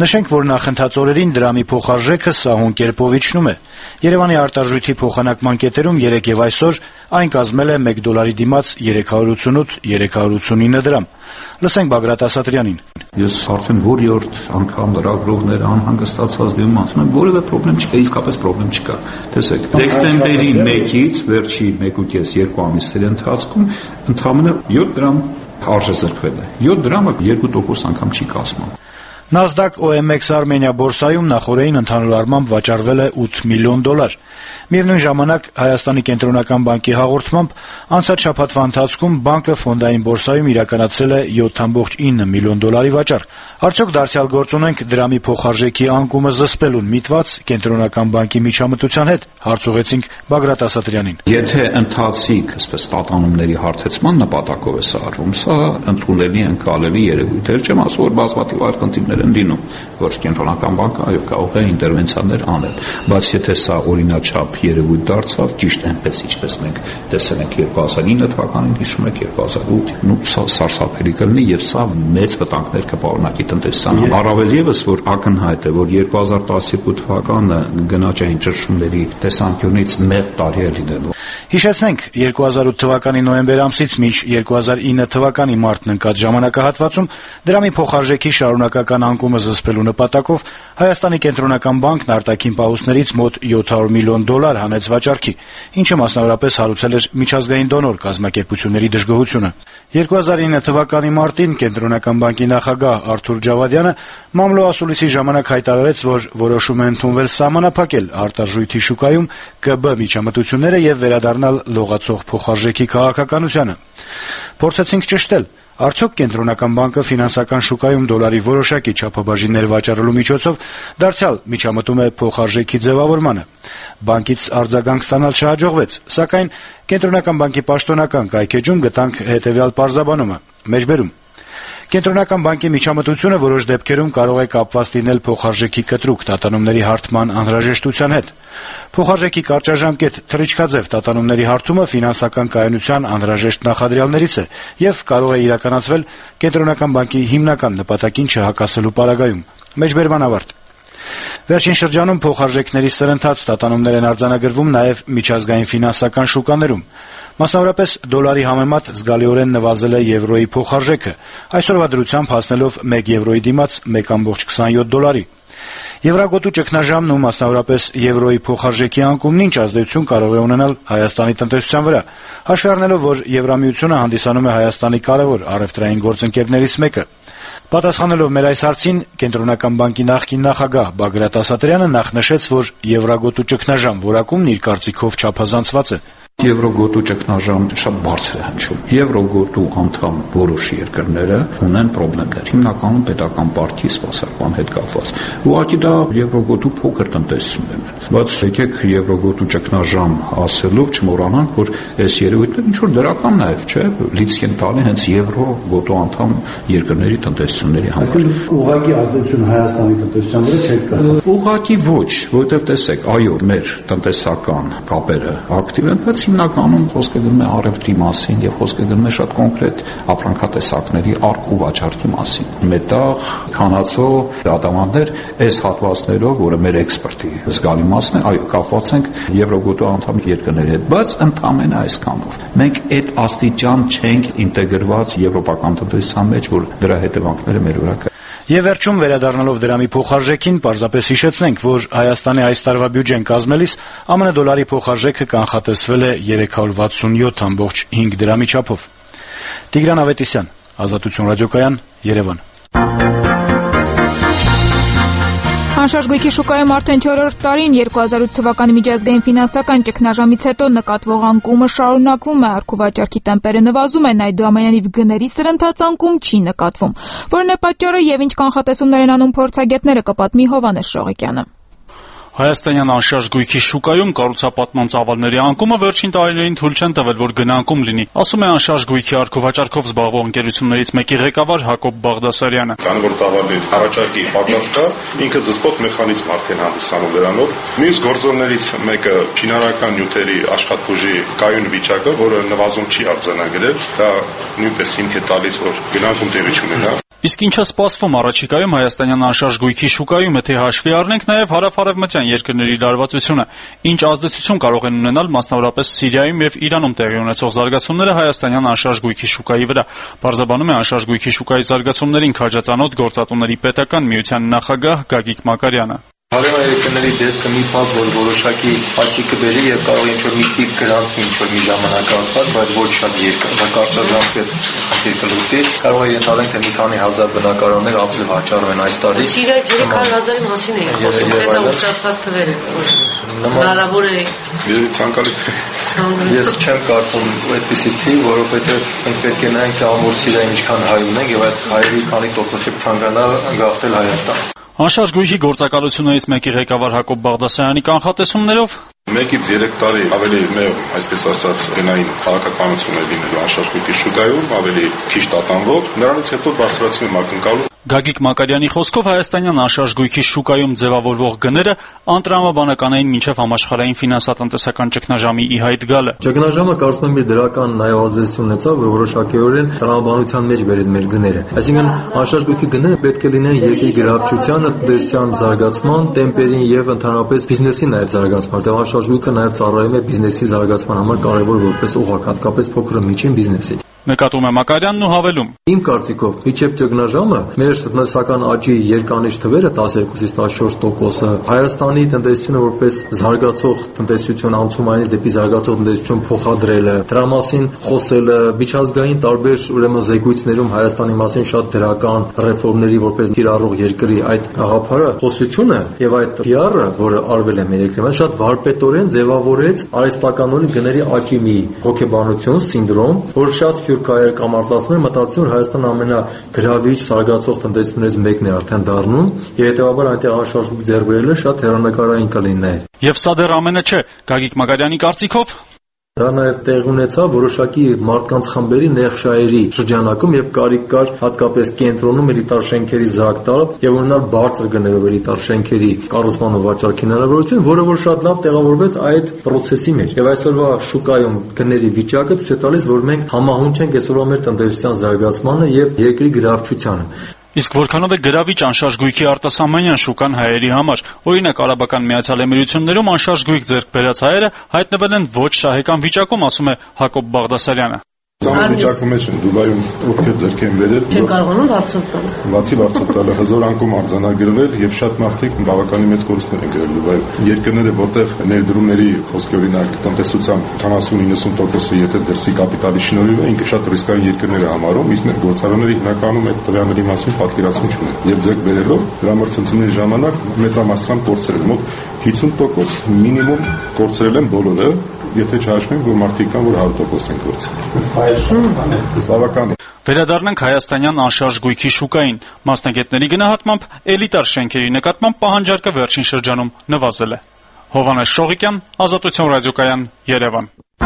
Նշենք, որ նախընթաց օրերին դրամի փոխարժեքը սահուն կերպով իջնում է։ Երևանի արտարժույթի փոխանակման կետերում երեկ եւ այսօր այն կազմել է մեկ դոլարի դիմաց երեք հարյուր ութսունութ երեք հարյուր ութսունինը դրամ։ Լսենք Բագրատ Ասատրյանին։ Ես արդեն որի-որդ անգամ լրագրողները անհանգստացած դիմում ասում են, որևէ խնդրեմ չկա, իսկապես խնդրեմ չկա։ Տեսեք, դեկտեմբերի մեկից վերջի մեկ ու կես երկու ամիսների ընթացքում ընդամենը յոթ դրամ արժե զրկվել է։ յոթ դրամը երկու տոկոս անգամ չի կազմում։ Nasdaq O M X Armenia բորսայում նախորդին ընդհանուր առմամբ վաճառվել է ութ միլիոն դոլար։ Միևնույն ժամանակ Հայաստանի կենտրոնական բանկի հաղորդմամբ անցած շաբաթվա ընթացքում բանկը ֆոնդային բորսայում իրականացրել է յոթ կόμμα ինը միլիոն դոլարի վաճառք։ Արդյոք դարձյալ գործ ունենք դրամի փոխարժեքի անկումը զսպելուն միտված կենտրոնական բանկի միջամտության հետ, հարցուղեցինք Բագրատ Ասատրյանին։ Եթե ընթացիկ, այսպես տատանումների հարթեցման նպատակով է սա արվում, սա ընդունելի ընկալելի երևույթ է, չեմ ասում, որ բազմաթիվ այլ խնդիրներ են լինում, որ կենտրոնական բանկը այո կարող է ինտերվենցիաներ անել, բայց եթե սա օրինաչափ երևույթ դարձավ, ճիշտ այնպես ինչպես մենք տեսել ենք երկու հազար ինը թվականին, հիշում եք երկու հազար ութ, նու սա սարսափելի կլինի եւ սա մեծ վտանգներ կպարունակի տնտեսությանը։ Առավել եւս որ ակնհայտ է, որ երկու հազար տասնյոթ թվականը գնաճային ճնշումների տեսանկյունից մեծ տարի է լինելու։ Հիշեցնենք, երկու հազար ութ թվականի նոյեմբեր ամսից մինչ երկու հազար ինը թվականի մարտն ընկած ժամանակահատվածում դրամի փոխարժեքի շարունակական անկումը զսպելու նպատակով Հայաստանի կենտրոնական բանկն արտաքին պահուստներից մոտ յոթ հարյուր միլիոն դոլար հանեց վաճառքի, ինչը մասնավորապես հարուցել էր միջազգային դոնոր կազմակերպությունների դժգոհությունը։ երկու հազար ինը թվականի մարտին կենտրոնական բանկի նախագահ Արթուր Ջավադյանը մամլո ասուլիսի ժամանակ հայտարարեց, որ որոշում է ընդունվել սահմանափակել արտարժույթի շուկայում Կ B միջամտությունները եւ վերադառնալ լողացող փոխարժեքի քաղաքականությանը։ Փորձեցինք ճշտել, արդյոք կենտրոնական բանկը ֆինանսական շուկայում դոլարի որոշակի չափաբաժիններ վաճառելու միջոցով դարձյալ միջամտում է փոխարժեքի ձևավորմանը։ Բանկից արձագանք ստանալ չհաջողվեց, սակայն կենտրոնական բանկի պաշտոնական կայքեջում գտանք հետեւյալ պարզաբանումը. Մեջբերում Կենտրոնական բանկի միջամտությունը որոշ դեպքերում կարող է կապված լինել փոխարժեքի կտրուկ տատանումների հարթման անհրաժեշտության հետ։ Փոխարժեքի կարճաժամկետ թռիչքաձև տատանումների հարթումը ֆինանսական կայունության անհրաժեշտ նախադրյալներից է եւ կարող է իրականացվել կենտրոնական բանկի հիմնական նպատակին չհակասելու պարագայում։ Մեջբերման ավարտ։ Վերջին շրջանում փոխարժեքների սրընթաց տատանումներ են արձանագրվում նաեւ միջազգային ֆինանսական շուկաներում։ Մասնավորապես դոլարի համեմատ զգալիորեն նվազել է եվրոյի փոխարժեքը, այսօրվա դրությամբ հասնելով մեկ եվրոյի դիմաց մեկ կόμма քսանյոթ դոլարի։ Եվրագոտու ճգնաժամն ու մասնավորապես եվրոյի փոխարժեքի անկումն ինչ ազդեցություն կարող է ունենալ Հայաստանի տնտեսության վրա, հաշվի առնելով, որ Եվրամիությունը հանդիսանում է Հայաստանի կարևոր առևտրային գործընկերներից մեկը։ Պատասխանելով մեր այս հարցին, Կենտրոնական բանկի նախկին նախագահ Բագրատ Ասատրյանը նախ նշեց, որ Եվրագոտու ճգնաժամ որակումն իր կարծիքով չափազանցված է։ Եվրոգոտու ճգնաժամը շատ բարձր է հնչում։ Եվրոգոտու անդամ որոշ երկրները ունեն խնդիրներ, հիմնականում պետական պարտքի սպասարկման հետ կապված։ Ուղղակի դա Եվրոգոտու փոքր տնտեսություն է։ Բայց եկեք Եվրոգոտու ճգնաժամ ասելով չմոռանանք, որ այս երևույթները ինչ որ դրական նաև չէ, լիցք են տալի հենց Եվրոգոտու անդամ երկրների տնտեսությունների համար։ Ուղղակի ազդեցություն Հայաստանի տնտեսության վրա չէ կա։ Ուղղակի ոչ, որովհետև տեսեք, այո, մեր տնտեսական կապերը ակտիվ են, բայց հիմնականում խոսքը գնում է առևտրի մասին եւ խոսքը գնում է շատ կոնկրետ ապրանքատեսակների առք ու վաճառքի մասին։ Մետաղ, քանածո, ադամանդներ, այս հատվածներով, որը մեր էքսպորտի զգալի մասն է, այո, կապված ենք Եվրոգոտու անդամ երկրների հետ, բայց ընդամենը այսքանով։ Մենք այդ աստիճան չենք ինտեգրված եվրոպական տնտեսության մեջ, որ դրա հետևանքները մեր վրա կա։ Եվ վերջում վերադառնալով դրամի փոխարժեքին, պարզապես հիշեցնենք, որ Հայաստանի այս տարվա բյուջեն կազմելիս ԱՄՆ դոլարի փոխարժեքը կանխատեսվել է երեք հարյուր վաթսունյոթ կόμμα հինգ դրամի չափով։ Տիգրան Ավետիսյան, Ազատություն ռադիոկայան, Երևան։ Անշարժ գույքի շուկայում արդեն չորրորդ տարին երկու հազար ութ թվականի միջազգային ֆինանսական ճգնաժամից հետո նկատվող անկումը շարունակվում է, առք ու վաճառքի տեմպերը նվազում են, այդուամենայնիվ գների սրընթաց անկում չի նկատվում։ Որն է պատճառը եւ ինչ կանխատեսումներ են անում փորձագետները, կպատմի Հովհաննես Շողեկյանը։ Հայաստանյան անշարժ գույքի շուկայում կառուցապատման ծավալների անկումը վերջին տարիներին թույլ չեն տվել, որ գնանկում լինի, ասում է անշարժ գույքի առքովաճառքով զբաղվող ընկերություններից մեկի ղեկավար Հակոբ Բաղդասարյանը։ Քանի որ ծավալի առաջարկի պակաս կա, ինքը զսպող մեխանիզմ արդեն հանդիսանում դրանով։ Մյուս գործոններից մեկը շինարարական նյութերի աշխատուժի կայուն վիճակը, որը նվազում չի արձանագրել, դա նույնպես հիմք է տալիս, որ գնանկում տեղի չունենա։ Իսկ ինչա սպասվում առաջիկայում հայաստանյան անշարժ գույքի շուկայում, եթե հաշվի առնենք նաև հարավ-արևմտյան երկրների լարվածությունը, ինչ ազդեցություն կարող են ունենալ մասնավորապես Սիրիայում եւ Իրանում տեղի ունեցող զարգացումները հայաստանյան անշարժ գույքի շուկայի վրա։ Բարձրաբանում է անշարժ գույքի շուկայի զարգացումներին քաջածանոթ Գործատուների պետական միության նախագահ Գագիկ Մակարյանը։ Հարևան երկրների դեպքը մի փազ, որ որոշակի աճի կբերի եւ կարող է ինչ-որ մի տիպ գրանցվի ինչ-որ մի ժամանակահատված, բայց ոչ շատ երկար, դա կարճաժամկետ խնդիր կլուծի, կարող է ենթադրենք, թե մի քանի հազար բնակարաններ ավելի վաճառվեն այս տարի։ Սիրիայից երեք հարյուր հազարի մասին էի խոսում, դա ուշացած թվեր է։ Հնարավոր է։ Երևի ցանկալի։ Ես չեմ կարծում այդպիսի թիվ, որովհետեւ մենք պետք է նայենք, թե ամբողջ Սիրիայում ինչքան հայ ունենք եւ այդ հայերի քանի տոկոսը ցանկանա գաղթել Հայաստան։ Անշարժ գույքի գործակալություններից մեկի ղեկավար Հակոբ Բաղդասարյանի կանխատեսումներով Մեկից երեք տարի ավելի մեծ, այսպես ասած, գնային քաղաքականություն է լինելու անշարժ գույքի շուկայում, ավելի քիչ տատանվող, նրանից հետո բարձրացնում է ակնկալում։ Գագիկ Մակարյանի խոսքով հայաստանյան անշարժ գույքի շուկայում ձևավորվող գները անտրամաբանական էին մինչև համաշխարհային ֆինանսատնտեսական ճգնաժամի ի հայտ գալը։ Ճգնաժամը կարծում եմ իր դրական նաև ազդեցություն ունեցավ, որ որոշակիորեն տրամաբանության մեջ բերեց մեր գները։ Այսինքն անշարժ գույքի գները պետք է լինեն երկրի գրավչությանը, տնտեսության զարգացման տեմպերին եւ ընդհանրապես բիզնեսի նաև զարգացման։ Դե անշարժ գույքը նաև ծառայում է բիզնեսի զարգացման համար կարևոր որպես ուղղակ, հատկապես փոքր ու միջին բիզնեսի։ Նկատում է Մակարյանն ու հավելում. Իմ կարծիքով, միջև ճգնաժամը մեր տնտեսական աճի երկանիշ թվերը տասներկուսից տասնչորս տոկոսը Հայաստանի տնտեսությունը որպես զարգացող տնտեսություն անցումային դեպի զարգացող տնտեսություն փոխադրելը, դրա մասին խոսելը, միջազգային տարբեր ուրեմն զեկույցներում Հայաստանի մասին շատ դրական ռեֆորմների որպես կիրառող երկրի այդ գաղափարը, խոսությունը եւ այդ պի ար-ը, որը արվել է մեր երկրում, շատ վարպետորեն ձևավորեց արհեստականորեն գների աճի մի հոգեբանություն, սինդրոմ, որ շատ Քայր կամ արտասներ մտածում, որ Հայաստանը ամենագրավիչ զարգացող տնտեսություններից մեկն է արդեն դառնում, եւ հետեւաբար այնտեղ անշարժ ձեռք բերելը շատ հեռանկարային կլիներ։ Եվ սա դեռ ամենը չէ, Գագիկ Մակարյանի կարծիքով Դա նաև տեղ ունեցավ որոշակի մարդկանց խմբերի նեղշայերի շրջանակում, երբ կարիք կար հատկապես կենտրոնում էլիտար շենքերի զրակ տալ եւ ունենալ բարձր գներով էլիտար շենքերի կառուցման ու վաճառքի հնարավորություն, որը որ շատ լավ տեղավորվեց այդ process-ի մեջ։ Եվ այսօրվա շուկայում գների վիճակը ցույց է տալիս, որ մենք համահունչ ենք այսօրվա մեր տնտեսության զարգացմանը եւ երկրի գրավչությանը։ Իսկ որքանով է գրավիչ անշարժ գույքի արտասահմանյան շուկան հայերի համար։ Օրինակ Արաբական Միացյալ Էմիրություններում անշարժ գույք ձեռք բերած հայերը հայտնվել են ոչ շահեկան վիճակում, ասում է Հակոբ Բաղդասարյանը։ Ծանր վիճակում մեջ են Դուբայում ովքեր ձեռք են բերել։ Չեն կարողանում վարձով տալ։ Բացի վարձով տալը հզոր անկում արձանագրվել եւ շատ մարդիկ բավականին մեծ կորուստներ են գրել Դուբայում։ Երկրները, որտեղ ներդրումների խոսքի օրինակ տնտեսության ութանասուն-իննսուն տոկոսը եթե դրսի կապիտալի շնորհիվ է, ինքը շատ ռիսկային երկրներ է համարում, իսկ մեր գործարանները հիմնականում այդ տվյալների մասին պատկերացում չունեն։ Եվ ձեռք բերելով դրամարցությունների ժամանակ մեծամասնությամբ կորցրել մոտ հիսուն տոկոս մինիմում կորցրել են բոլորը, եթե չհաշվենք, որ մարդիկ կան, որ հարյուր տոկոս են կորցրել։ Բավական է։ Վերադառնանք հայաստանյան անշարժ գույքի շուկային։ Մասնագետների գնահատմամբ էլիտար շենքերի նկատմամբ պահանջարկը վերջին շրջանում նվազել է։ Հովհաննես Շողիկյան, Ազատություն ռադիոկայան, Երևան։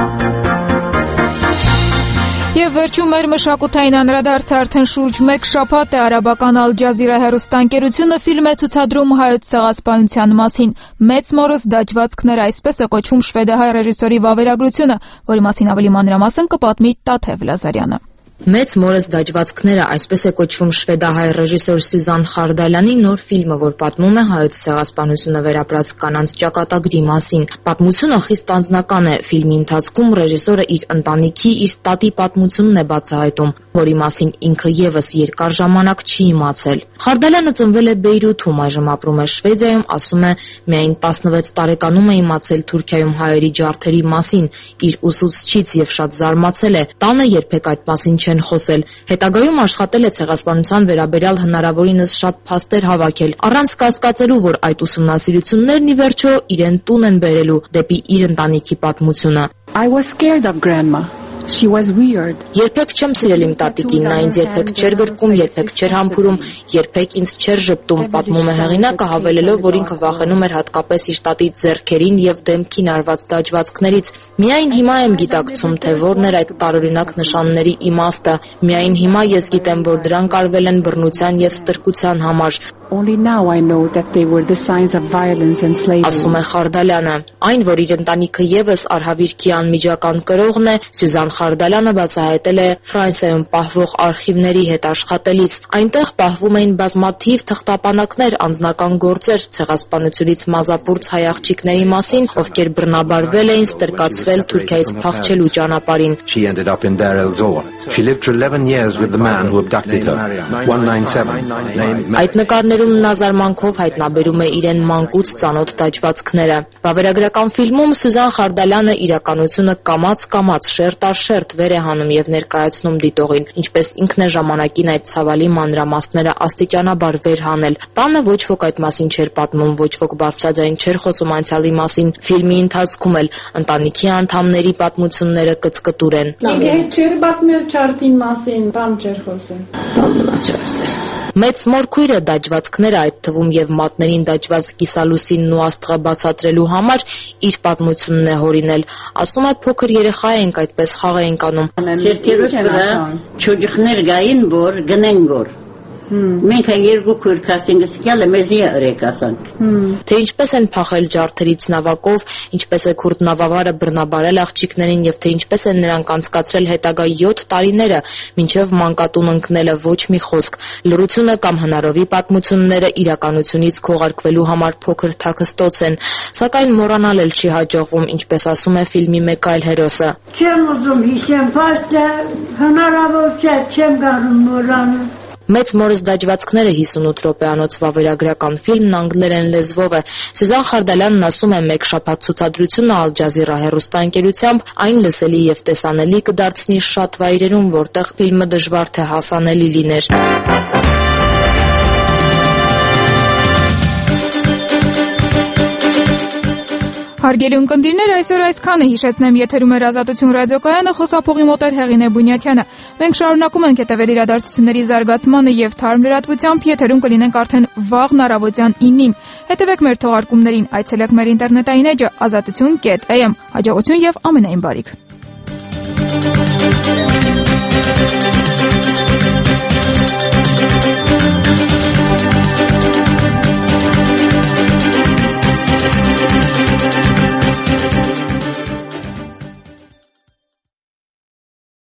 Եվ վերջում մեր մշակութային անդրադարձը արդեն շուրջ մեկ շաբաթ է արաբական Ալ Ջազիրա հեռուստաընկերությունը ֆիլմ է ցուցադրում հայոց ցեղասպանության մասին։ Մեծ մորս դաջվածքներ, այսպես է կոչվում շվեդահայ ռեժիսորի վավերագրությունը, որի մասին ավելի մանրամասն կպատմի Տաթև Լազարյանը։ Մեծ մորս դաջվածքները, այսպես է կոչվում շվեդահայ ռեժիսոր Սյուզան Խարդալյանի նոր ֆիլմը, որ պատմում է հայոց ցեղասպանությունը վերապրած կանանց ճակատագրի մասին։ Պատմությունը խիստ անձնական է։ Ֆիլմի ընթացքում ռեժիսորը իր ընտանիքի, իր տատի պատմությունն է բացահայտում, որի մասին ինքը եւս երկար ժամանակ չի իմացել։ Խարդալյանը ծնվել է Բեյրութում, այժմ ապրում է Շվեդիայում, ասում է, միայն տասնվեց տարեկանում է իմացել Թուրքիայում հայերի ջարդերի մասին, իր ուսուցչից եւ շատ զարմացել է։ Տանը երբեք այդ մասին չեն խոսել։ Հետագայում աշխատել է ցեղասպանության վերաբերյալ հնարավորինս շատ փաստեր հավաքել, առանց կասկածելու, որ այդ ուսումնասիրություններն ի վերջո իրեն տուն են բերելու դեպի իր ընտանիքի պատմությունը։ I was scared of grandma. She was weird. Երբեք չեմ սիրել իմ տատիկին, նա ինձ երբեք չէր գրկում, երբեք չէր համբուրում, երբեք ինձ չէր ժպտում, պատմում է հեղինակը, հավելելով, որ ինքը վախենում էր հատկապես իր տատի ձեռքերին եւ դեմքին արված դաջվածքներից։ Միայն հիմա եմ գիտակցում, թե որն էր այդ տարօրինակ նշանների իմաստը։ Միայն հիմա ես գիտեմ, որ դրանք արվել են բռնության եւ ստրկության համար։ Only now I know that they were the signs of violence and slavery. Ասում է Խարդալյանը։ Այն, որ իր ընտանիքը եւս արհավիրքի անմիջական կրողն է, Սյուզան Խարդալյանը բացահայտել է Ֆրանսիայում պահվող արխիվների հետ աշխատելիս։ Այնտեղ պահվում էին բազմաթիվ թղթապանակներ, անձնական գործեր, ցեղասպանությունից մազապուրծ հայ աղջիկների մասին, ովքեր բռնաբարվել էին, ստրկացվել Թուրքիայից փախչելու ճանապարհին։ She ended up in Deir el-Zor. She lived for eleven years with the man who abducted her. one ninety-seven. Այդ նկարներում նա զարմանքով հայտնաբերում է իրեն մանկուց ծանոթ դաջվածքները։ Վավերագրական ֆիլմում Սյուզան Խարդալյանը իրականությունը կամաց-կամաց, շերտ առ շերտ վեր է հանում եւ ներկայացնում դիտողին, ինչպես ինքն է ժամանակին այդ ցավալի մանրամասները աստիճանաբար վեր հանել։ Տանը ոչ ոք այդ մասին չէր պատմում, ոչ ոք բարձրաձայն չէր խոսում անցյալի մասին։ Ֆիլմի ընթացքում էլ ընտանիքի անդամների պատմությունները կծկտուր են։ Ինքը հետ չէր պատմել Չարտին մասին, բան չէր խոսել։ Բան չէր։ Մեծ մորքույրը դաջվածքները, այդ թվում եւ մատներին դաջված կիսալուսինն ու աստղը բացատրելու համար իր պատմությունն է հորինել։ Ասում է փոքր երեխա ենք, այդպես խաղ ենք անում։ Ցերկերոս վրա չոջիխներ գային, որ գնեն գոր։ Մենք երկու քուրքացին գսկյալը մեզի ըրեք ասանք։ Թե ինչպես են փախել ջարդերից նավակով, ինչպես է քուրդ նավավարը բռնաբարել աղջիկներին եւ թե ինչպես են նրանք անցկացրել հետագա յոթ տարիները, մինչեւ մանկատուն ընկնելը ոչ մի խոսք։ Լռությունը կամ հնարովի պատմությունները իրականությունից քողարկվելու համար փոքր թաքստոց են, սակայն մոռանալ էլ չի հաջողվում, ինչպես ասում է ֆիլմի մեկ այլ հերոսը։ Չեմ ուզում հիշեմ, բայց հնարավոր չէ, չեմ գարում մոռանալ։ Մեծ մորս դաջվածքները հիսունութ րոպեանոց վավերագրական ֆիլմն անգլերեն լեզվով է։ Սյուզան Խարդալյանն ասում է մեկ շաբաթ ցուցադրությունը Ալ Ջազիրա հեռուստաընկերությամբ այն լսելի եւ տեսանելի կդարձնի շատ վայրերում, որտեղ ֆիլմը դժվար թե հասանելի լիներ։ Հարգելի ունկնդիրներ, այսօր այսքանը հիշեցնեմ, եթերում էր Ազատություն ռադիոկայանը, խոսափողի մոտ էր Հեղինե Բունյաթյանը։ Մենք շարունակում ենք հետևել իրադարձությունների զարգացմանը եւ թարմ լրատվությամբ, եթերում կլինենք արդեն վաղն առավոտյան ինին։ Հետևեք մեր թողարկումներին, այցելեք մեր ինտերնետային էջը ազատություն կետ am։ Հաջողություն եւ ամենայն բարիք։